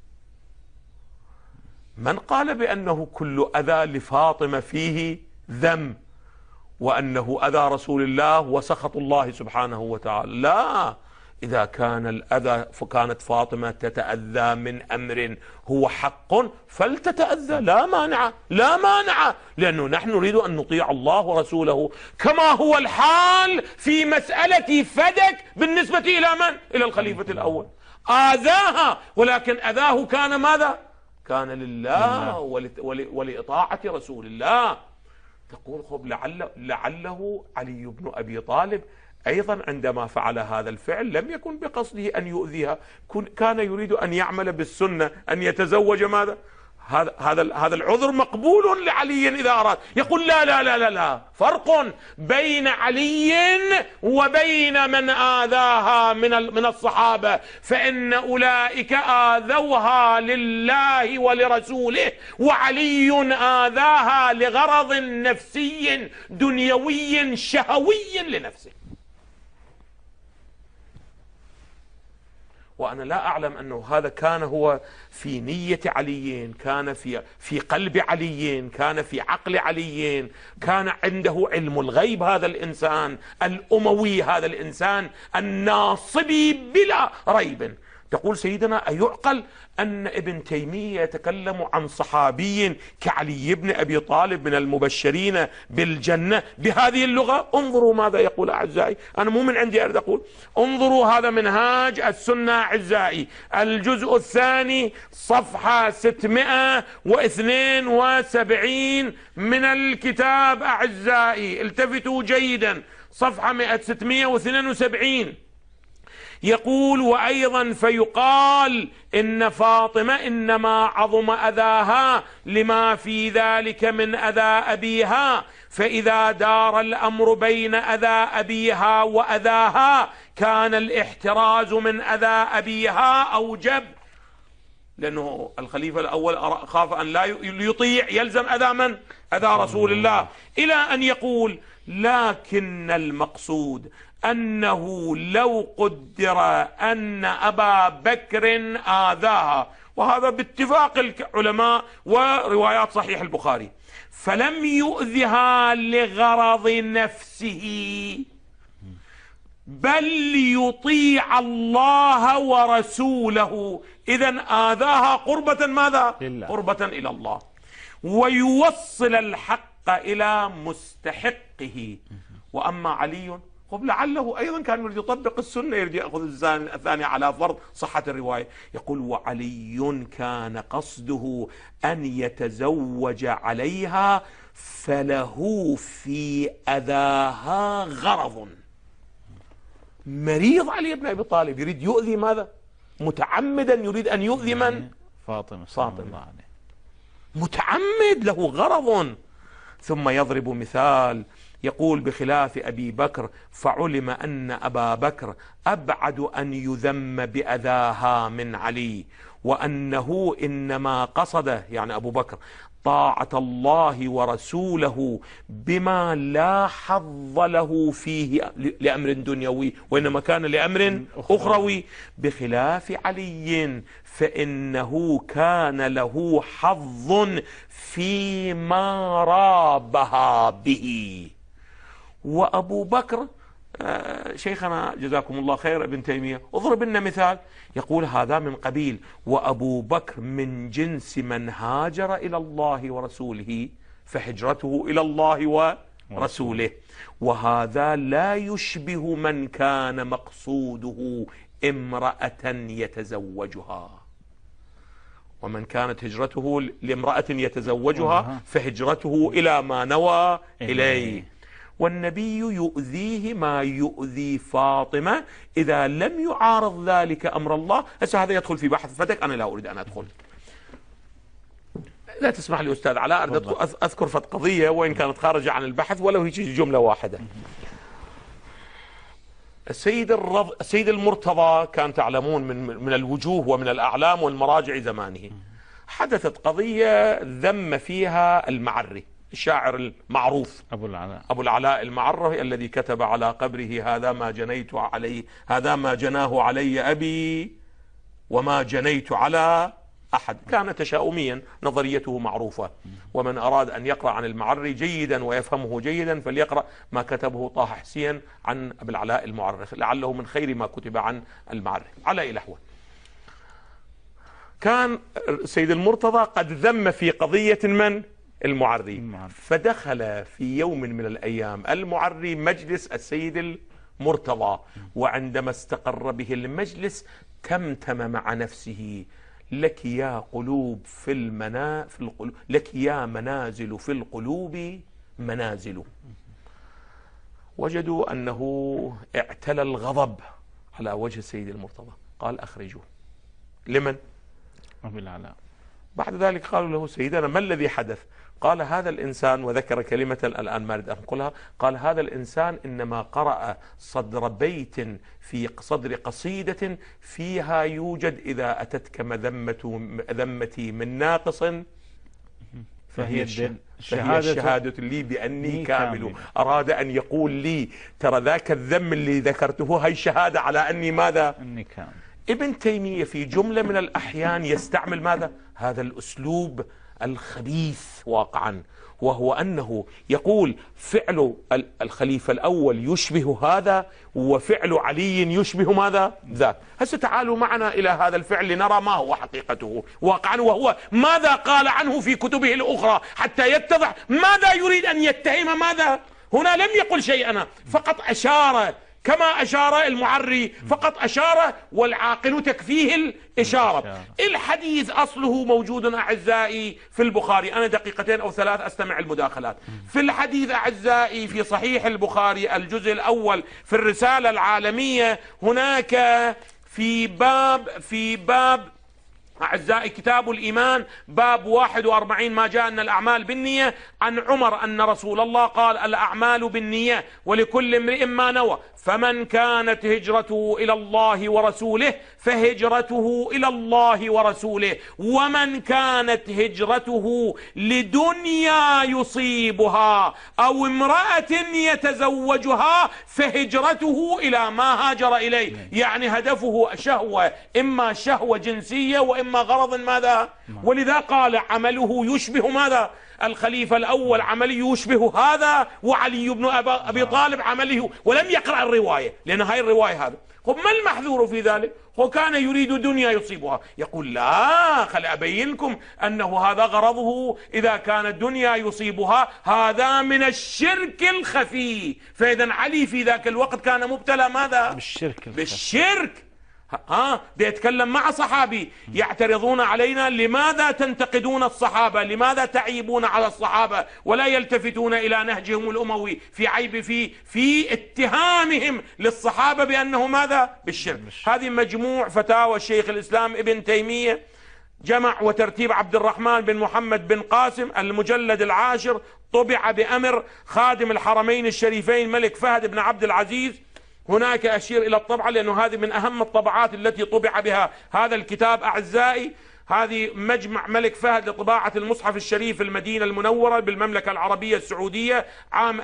من قال بأنه كل أذى لفاطمة فيه ذم وأنه أذى رسول الله وسخط الله سبحانه وتعالى؟ لا، إذا كان الأذى فكانت فاطمة تتأذى من أمر هو حق فلتتأذى، لا مانع، لا مانع، لأنه نحن نريد أن نطيع الله ورسوله، كما هو الحال في مسألة فدك بالنسبة إلى من؟ إلى الخليفة الأول. آذاها ولكن أذاه كان ماذا؟ كان لله ولإطاعة رسول الله. تقول خب لعله علي بن أبي طالب أيضا عندما فعل هذا الفعل لم يكن بقصده أن يؤذيها، كان يريد أن يعمل بالسنة، أن يتزوج ماذا؟ هذا العذر مقبول لعلي إذا أراد. يقول لا لا لا لا لا، فرق بين علي وبين من آذاها من الصحابة، فإن أولئك آذوها لله ولرسوله، وعلي آذاها لغرض نفسي دنيوي شهوي لنفسه. وأنا لا أعلم أنه هذا كان هو في نية علي، كان في قلب علي، كان في عقل علي، كان عنده علم الغيب هذا الإنسان الأموي، هذا الإنسان الناصبي بلا ريب. تقول سيدنا أيعقل أن ابن تيمية يتكلم عن صحابي كعلي بن أبي طالب من المبشرين بالجنة بهذه اللغة؟ انظروا ماذا يقول أعزائي، أنا مو من عندي أريد أقول، انظروا هذا منهاج السنة أعزائي، الجزء الثاني صفحة 672 من الكتاب أعزائي، التفتوا جيدا، صفحة 672. يقول وأيضا فيقال إن فاطمة إنما عظم أذاها لما في ذلك من أذى أبيها، فإذا دار الأمر بين أذى أبيها وأذاها كان الاحتراز من أذى أبيها أوجب، لأنه الخليفة الأول خاف أن لا يطيع، يلزم أذى من؟ أذى رسول الله، إلى أن يقول لكن المقصود أنه لو قدر أن أبا بكر آذاها، وهذا باتفاق العلماء وروايات صحيح البخاري، فلم يؤذها لغرض نفسه بل ليطيع الله ورسوله، إذن آذاها قربة ماذا؟ قربة إلى الله، ويوصل الحق إلى مستحقه. وأما علي لعله أيضا كان يريد يطبق السنة، يريد يأخذ الثاني على فرض صحة الرواية. يقول وعلي كان قصده أن يتزوج عليها فله في أذاها غرض. مريض علي بن أبي طالب يريد يؤذي ماذا؟ متعمدا يريد أن يؤذي من؟ فاطمة. متعمد، له غرض. ثم يضرب مثال يقول بخلاف أبي بكر فعلم أن أبا بكر أبعد أن يذم بأذاها من علي، وأنه إنما قصد يعني أبو بكر طاعة الله ورسوله بما لا حظ له فيه لأمر دنيوي، وإنما كان لأمر أخروي، بخلاف علي فإنه كان له حظ فيما رابها به. وأبو بكر شيخنا جزاكم الله خير ابن تيمية اضرب لنا مثال، يقول هذا من قبيل وأبو بكر من جنس من هاجر إلى الله ورسوله فهجرته إلى الله ورسوله، وهذا لا يشبه من كان مقصوده امرأة يتزوجها، ومن كانت هجرته لامرأة يتزوجها فهجرته إلى ما نوى إليه. والنبي يؤذيه ما يؤذي فاطمة إذا لم يعارض ذلك أمر الله. هسه هذا يدخل في بحث فتك، أنا لا أريد أن أدخل. لا تسمح لي أستاذ علاء، أريد أذكر فت قضية وإن كانت خارجة عن البحث ولو هيك جملة واحدة. السيد المرتضى كان تعلمون من الوجوه ومن الأعلام والمراجع زمانه، حدثت قضية ذم فيها المعري الشاعر المعروف أبو العلاء المعري الذي كتب على قبره هذا ما جنيت عليه، هذا ما جناه علي أبي وما جنيت على أحد. كان تشاؤميا، نظريته معروفة، ومن أراد أن يقرأ عن المعري جيدا ويفهمه جيدا فليقرأ ما كتبه طه حسين عن أبو العلاء المعري، لعله من خير ما كتب عن المعري. على أي نحو، كان سيد المرتضى قد ذم في قضية من؟ المعري. فدخل في يوم من الأيام المعري مجلس السيد المرتضى، وعندما استقر به المجلس تمتم مع نفسه: لك يا قلوب في القلوب، لك يا منازل في القلوب منازل. وجدوا أنه اعتلى الغضب على وجه السيد المرتضى، قال أخرجوه. لمن؟ أبي العلاء. بعد ذلك قالوا له: سيدنا ما الذي حدث؟ قال: هذا الإنسان، وذكر كلمة الآن ما أريد أن أقولها، قال: هذا الإنسان إنما قرأ صدر بيت في صدر قصيدة فيها يوجد: إذا أتتك ذمتي من ناقص فهي الشهادة لي بأني كامل. أراد أن يقول لي ترى ذاك الذم اللي ذكرته هي شهادة على أني ماذا؟ أني كامل. ابن تيمية في جملة من الأحيان يستعمل ماذا؟ هذا الأسلوب الخبيث واقعا، وهو أنه يقول فعل الخليفة الأول يشبه هذا، وفعل علي يشبه ماذا؟ ذاك. هسه تعالوا معنا إلى هذا الفعل لنرى ما هو حقيقته واقعا، وهو ماذا قال عنه في كتبه الأخرى حتى يتضح ماذا يريد أن يتهم. ماذا هنا لم يقل شيئا، فقط أشار كما أشار المعري، فقط أشار، والعاقل تكفيه الإشارة. الحديث أصله موجود أعزائي في البخاري. أنا دقيقتين أو ثلاث أستمع المداخلات. في الحديث أعزائي في صحيح البخاري الجزء الأول في الرسالة العالمية، هناك في باب أعزائي كتاب الإيمان باب 41 ما جاء أن الأعمال بالنية، عن عمر أن رسول الله قال: الأعمال بالنية ولكل امرئ ما نوى، فمن كانت هجرته إلى الله ورسوله فهجرته إلى الله ورسوله، ومن كانت هجرته لدنيا يصيبها أو امرأة يتزوجها فهجرته إلى ما هاجر إليه. يعني هدفه شهوة، إما شهوة جنسية وإما غرض ماذا؟ ولذا قال عمله يشبه ماذا؟ الخليفة الأول عمله يشبه هذا، وعلي بن أبي طالب عمله، ولم يقرأ الرواية لأن هاي الرواية هذا. ما المحذور في ذلك؟ هو كان يريد دنيا يصيبها. يقول: لا، خل أبينكم أنه هذا غرضه. إذا كانت دنيا يصيبها هذا من الشرك الخفي. فإذا علي في ذاك الوقت كان مبتلى ماذا؟ بالشرك. بيتكلم مع صحابي يعترضون علينا: لماذا تنتقدون الصحابة؟ لماذا تعيبون على الصحابة ولا يلتفتون إلى نهجهم الأموي في عيب في اتهامهم للصحابة بأنه ماذا؟ بالشرك. هذه مجموع فتاوى الشيخ الإسلام ابن تيمية، جمع وترتيب عبد الرحمن بن محمد بن قاسم، المجلد 10، طبع بأمر خادم الحرمين الشريفين ملك فهد بن عبد العزيز هناك أشير إلى الطبعة لأنه هذه من أهم الطبعات التي طبع بها هذا الكتاب أعزائي. هذه مجمع ملك فهد لطباعة المصحف الشريف المدينة المنورة بالمملكة العربية السعودية عام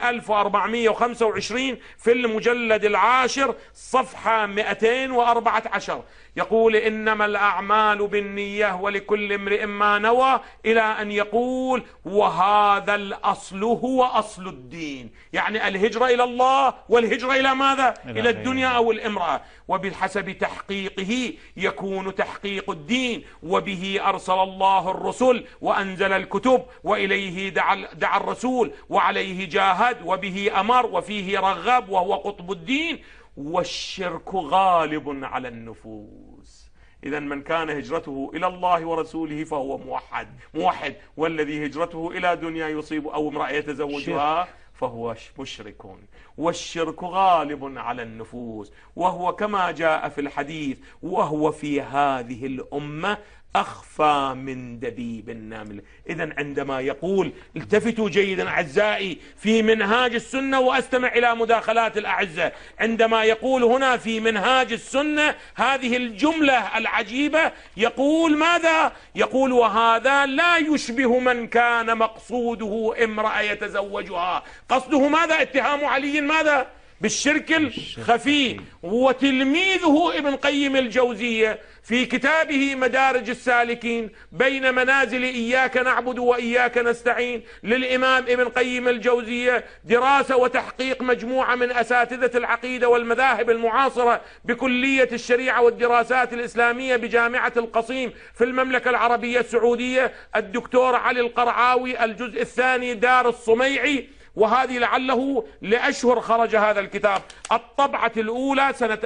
1425 في المجلد العاشر صفحة 214. يقول إنما الأعمال بالنية ولكل امرئ ما نوى، إلى أن يقول وهذا الأصل هو أصل الدين، يعني الهجرة إلى الله والهجرة إلى ماذا؟ إلى الدنيا أو الامرأة. وبحسب تحقيقه يكون تحقيق الدين، وبه أرسل الله الرسل وأنزل الكتب، وإليه دعا الرسول، وعليه جاهد، وبه أمر، وفيه رغب، وهو قطب الدين، والشرك غالب على النفوس. إذا من كان هجرته إلى الله ورسوله فهو موحد، والذي هجرته إلى دنيا يصيب أو امرأة يتزوجها فهو مشرك، والشرك غالب على النفوس، وهو كما جاء في الحديث وهو في هذه الأمة أخفى من دبيب النمل. إذن عندما يقول، التفتوا جيدا أعزائي في منهاج السنة وأستمع إلى مداخلات الأعزة، عندما يقول هنا في منهاج السنة هذه الجملة العجيبة، يقول ماذا؟ يقول وهذا لا يشبه من كان مقصوده امرأة يتزوجها. قصده ماذا؟ اتهام علي ماذا؟ بالشرك الخفي. وتلميذه ابن قيم الجوزية في كتابه مدارج السالكين بين منازل إياك نعبد وإياك نستعين للإمام ابن قيم الجوزية دراسة وتحقيق مجموعة من أساتذة العقيدة والمذاهب المعاصرة بكلية الشريعة والدراسات الإسلامية بجامعة القصيم في المملكة العربية السعودية، الدكتور علي القرعاوي، الجزء الثاني دار الصميعي، وهذه لعله لأشهر خرج هذا الكتاب. الطبعة الأولى سنة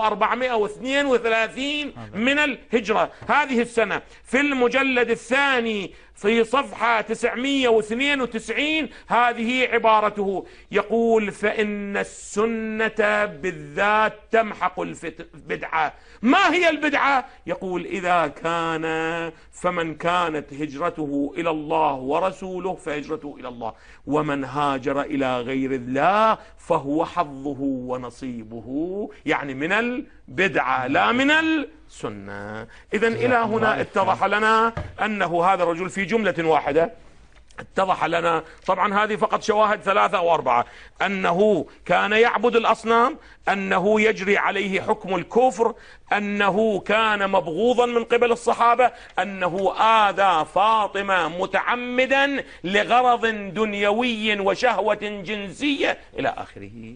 1432 من الهجرة، هذه السنة. في المجلد الثاني في صفحة 992 هذه عبارته، يقول فإن السنة بالذات تمحق البدعة. ما هي البدعة؟ يقول إذا كان فمن كانت هجرته إلى الله ورسوله فهجرته إلى الله، ومن هاجر إلى غير الله فهو حظه ونصيبه، يعني من البدعة لا من السنة. إذن إلى هنا اتضح لنا أنه هذا الرجل في جملة واحدة اتضح لنا، طبعا هذه فقط شواهد 3 أو 4، أنه كان يعبد الأصنام، أنه يجري عليه حكم الكفر، أنه كان مبغوضا من قبل الصحابة، أنه آذى فاطمة متعمدا لغرض دنيوي وشهوة جنسية إلى آخره.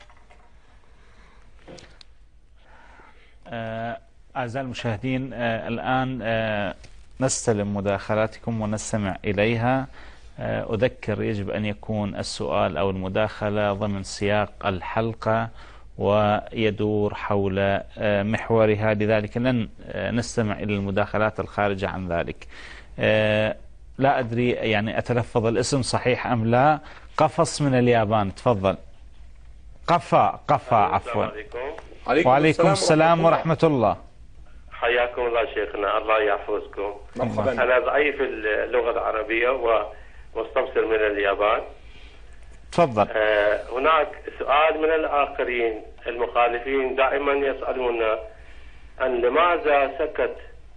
أعزائي المشاهدين، الآن نستلم مداخلاتكم ونستمع إليها. أذكر يجب أن يكون السؤال أو المداخلة ضمن سياق الحلقة ويدور حول محورها، لذلك لن نستمع إلى المداخلات الخارجة عن ذلك. لا أدري يعني أتلفظ الاسم صحيح أم لا. قفص من اليابان، تفضل. قفا عفوا. وعليكم السلام ورحمة الله. حياكم الله شيخنا، الله يحفظكم. مرحبا. أنا ضعيف اللغة العربية ومستبصر من اليابان. تفضل. هناك سؤال من الآخرين المخالفين دائما يسألون أن لماذا سكت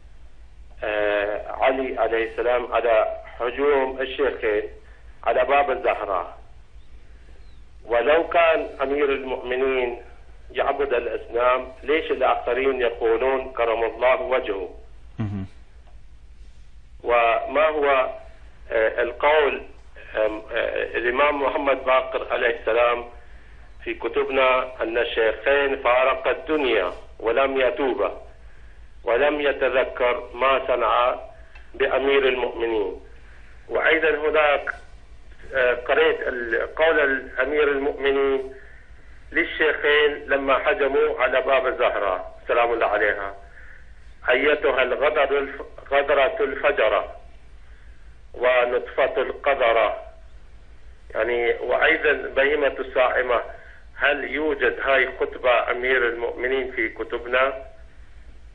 علي عليه السلام على هجوم الشيخين على باب الزهراء، ولو كان أمير المؤمنين يعبد الأصنام ليش الآخرين يقولون كرم الله وجهه؟ وما هو القول الإمام محمد باقر عليه السلام في كتبنا أن الشيخين فارق الدنيا ولم يتوبا ولم يتذكر ما صنع بأمير المؤمنين. وأيضا هناك قريت قول الأمير المؤمنين للشيخين لما هجموا على باب الزهراء سلام الله عليها: أيتها الغدرة الفجرة ونطفة القذرة، يعني وأيضا بهيمة الصائمة. هل يوجد هاي خطبة أمير المؤمنين في كتبنا؟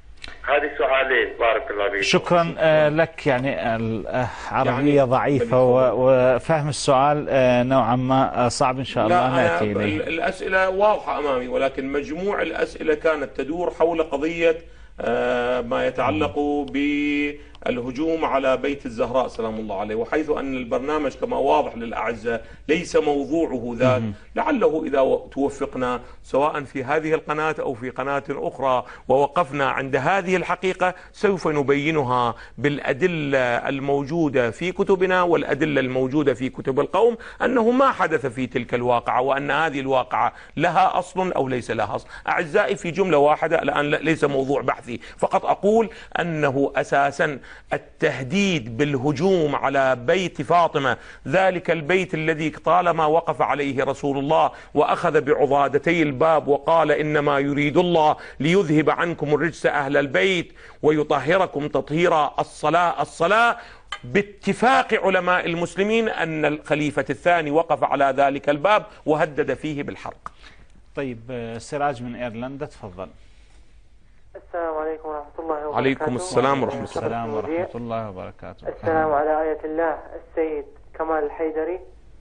هذه سؤالين بارك الله فيك. شكرا لك. يعني العربية ضعيفة وفهم السؤال نوعا ما صعب، إن شاء الله نأتي إليه. الأسئلة واضحة أمامي، ولكن مجموع الأسئلة كانت تدور حول قضية ما يتعلق بالهجوم على بيت الزهراء سلام الله عليه، وحيث أن البرنامج كما واضح للأعزاء ليس موضوعه ذاك، لعله إذا توفقنا سواء في هذه القناة أو في قناة أخرى ووقفنا عند هذه الحقيقة سوف نبينها بالأدلة الموجودة في كتبنا والأدلة الموجودة في كتب القوم أنه ما حدث في تلك الواقعة، وأن هذه الواقعة لها أصل أو ليس لها أصل. أعزائي، في جملة واحدة الآن ليس موضوع بحثي، فقط أقول أنه أساسا التهديد بالهجوم على بيت فاطمة، ذلك البيت الذي طالما وقف عليه رسول الله وأخذ بعضادتي الباب وقال إنما يريد الله ليذهب عنكم الرجس أهل البيت ويطهركم تطهيرا، الصلاة باتفاق علماء المسلمين أن الخليفة الثاني وقف على ذلك الباب وهدد فيه بالحرق. طيب، سراج من إيرلندا، تفضل. السلام عليكم ورحمة الله وبركاته. عليكم السلام ورحمة الله. السلام ورحمة الله وبركاته. السلام على آية الله السيد كمال الحيدري.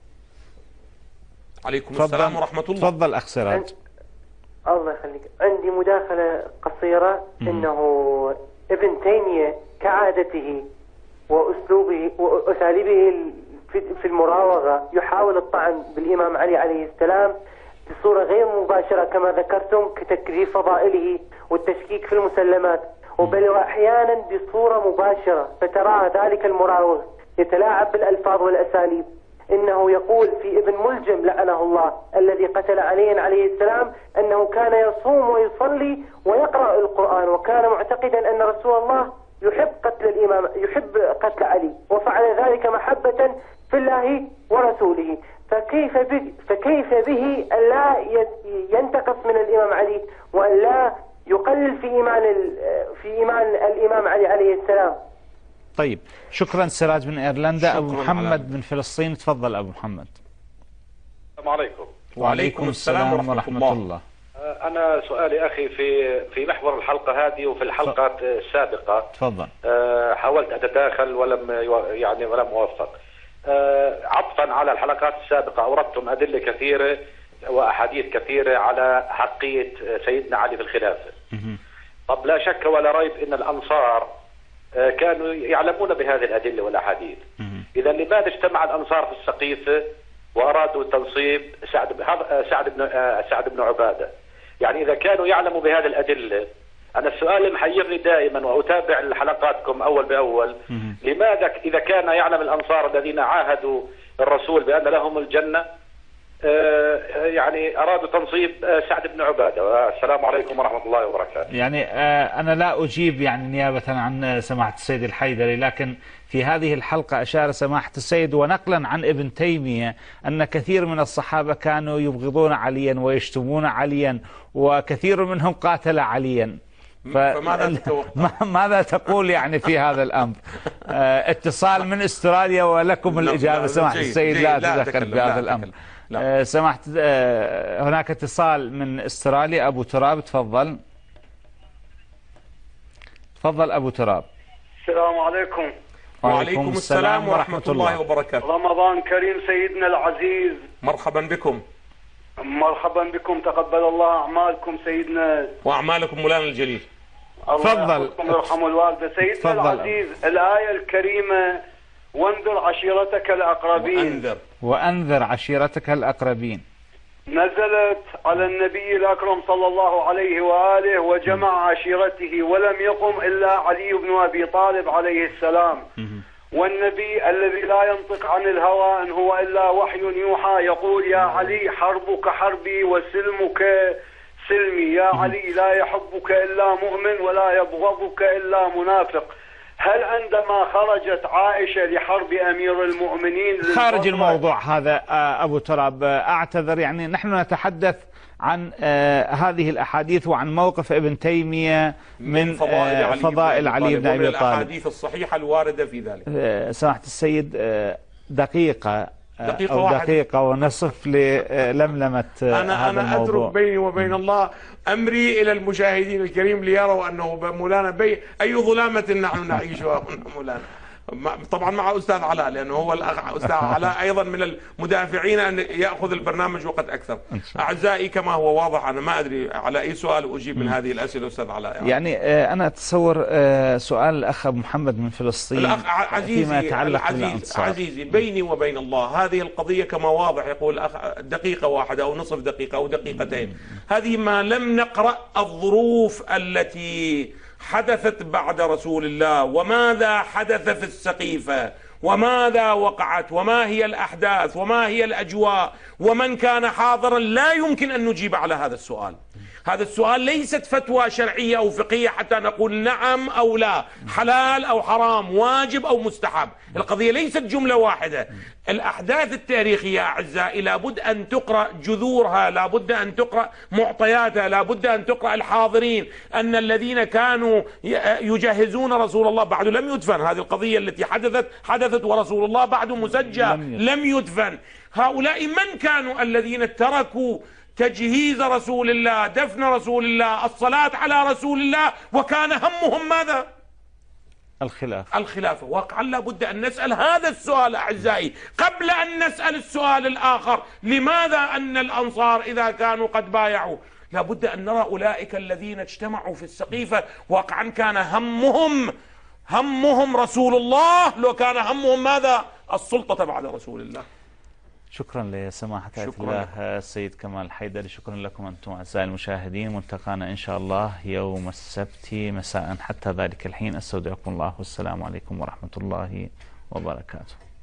عليكم السلام ورحمة الله. تفضل أخ سراج. الله يخليك. عندي مداخلة قصيرة. إنه ابن تيمية كعادته وأسلوبه وأساليبه في المراوغة يحاول الطعن بالإمام علي عليه السلام بصورة غير مباشرة كما ذكرتم، كتكرير فضائله والتشكيك في المسلمات، وبل وأحيانا بصورة مباشرة، فترى ذلك المراوغ يتلاعب بالألفاظ والأساليب. إنه يقول في ابن ملجم لعنه الله الذي قتل علي عليه السلام أنه كان يصوم ويصلي ويقرأ القرآن، وكان معتقدا أن رسول الله يحب قتل علي، وفعل ذلك محبة في الله ورسوله. فكيف به أن لا ينتقص من الإمام علي وأن لا يقلل في إيمان الإمام علي عليه السلام. طيب، شكرا سراج من إيرلندا. أبو محمد من فلسطين، تفضل أبو محمد. السلام عليكم. وعليكم السلام ورحمة الله. أنا سؤالي أخي في محور الحلقة هذه وفي الحلقات السابقة. تفضل. حاولت أتداخل ولم أوفق. عطفا على الحلقات السابقة أوردتم أدلة كثيرة وأحاديث كثيرة على حقية سيدنا علي في الخلافة. طب لا شك ولا ريب أن الأنصار كانوا يعلمون بهذه الأدلة والأحاديث. إذا لماذا اجتمع الأنصار في السقيفة وأرادوا تنصيب سعد بن عبادة؟ يعني إذا كانوا يعلموا بهذه الأدلة، أنا السؤال اللي محيرني دائما وأتابع حلقاتكم أول بأول، لماذا إذا كان يعلم الأنصار الذين عاهدوا الرسول بأن لهم الجنة يعني أرادوا تنصيب سعد بن عبادة؟ السلام عليكم ورحمة الله وبركاته. يعني أنا لا أجيب يعني نيابة عن سماحة السيد الحيدري، لكن في هذه الحلقة أشار سماحة السيد ونقلا عن ابن تيمية أن كثير من الصحابة كانوا يبغضون عليا ويشتمون عليا، وكثير منهم قاتل عليا. فماذا تتوقع؟ ماذا تقول يعني في هذا الأمر؟ اتصال من استراليا ولكم الإجابة سماحة السيد، لا تدخل في هذا الأمر. سماحة هناك اتصال من استراليا. أبو تراب، تفضل. تفضل أبو تراب. السلام عليكم. وعليكم السلام ورحمة الله وبركاته. رمضان كريم سيدنا العزيز. مرحبا بكم. مرحبا بكم، تقبل الله أعمالكم سيدنا وأعمالكم مولانا الجليل. تفضل. يرحم الوالدة سيدنا العزيز. الآية الكريمة وانذر عشيرتك الأقربين. وأنذر عشيرتك الأقربين نزلت على النبي الأكرم صلى الله عليه وآله وجمع عشيرته، ولم يقم إلا علي بن أبي طالب عليه السلام. والنبي الذي لا ينطق عن الهوى إن هو إلا وحي يوحى يقول يا علي حربك حربي وسلمك سلمي. يا علي لا يحبك إلا مؤمن ولا يبغضك إلا منافق. هل عندما خرجت عائشة لحرب أمير المؤمنين خارج الموضوع هذا أبو تراب، أعتذر، يعني نحن نتحدث عن هذه الأحاديث وعن موقف ابن تيمية من فضائل علي بن أبي طالب، الأحاديث الصحيحة الواردة في ذلك. سماحة السيد، دقيقة، دقيقة أو واحدة، دقيقة ونصف للملمة أنا أترك بيني وبين الله أمري إلى المشاهدين الكريم ليروا أنه مولانا أي ظلامة نحن نعيشها هنا مولانا. طبعا مع أستاذ علاء، لأنه هو الأخ أستاذ علاء أيضا من المدافعين أن يأخذ البرنامج وقت أكثر. أعزائي كما هو واضح، أنا ما أدري على أي سؤال أجيب من هذه الأسئلة أستاذ علاء. يعني أنا أتصور سؤال الأخ أبو محمد من فلسطين، الأخ فيما يتعلق بالأنصار. عزيزي بيني وبين الله هذه القضية كما واضح، يقول الأخ دقيقة واحدة أو نصف دقيقة أو دقيقتين، هذه ما لم نقرأ الظروف التي حدثت بعد رسول الله، وماذا حدث في السقيفة، وماذا وقعت، وما هي الأحداث، وما هي الأجواء، ومن كان حاضرا، لا يمكن أن نجيب على هذا السؤال. هذا السؤال ليست فتوى شرعية أو فقهية حتى نقول نعم أو لا، حلال أو حرام، واجب أو مستحب. القضية ليست جملة واحدة. الأحداث التاريخية أعزائي لابد أن تقرأ جذورها، لابد أن تقرأ معطياتها، لابد أن تقرأ الحاضرين، أن الذين كانوا يجهزون رسول الله بعد لم يدفن. هذه القضية التي حدثت ورسول الله بعد مسجى لم يدفن. هؤلاء من كانوا الذين تركوا تجهيز رسول الله، دفن رسول الله، الصلاة على رسول الله، وكان همهم ماذا؟ الخلافة. واقعا لابد أن نسأل هذا السؤال أعزائي قبل أن نسأل السؤال الآخر، لماذا أن الأنصار إذا كانوا قد بايعوا؟ لابد أن نرى أولئك الذين اجتمعوا في السقيفة واقعا كان همهم رسول الله، لو كان همهم ماذا؟ السلطة بعد رسول الله. شكرا لسماحة آية الله السيد كمال حيدري، شكرا لكم أنتم أعزائي المشاهدين. ملتقانا إن شاء الله يوم السبت مساء، حتى ذلك الحين أستودعكم الله والسلام عليكم ورحمة الله وبركاته.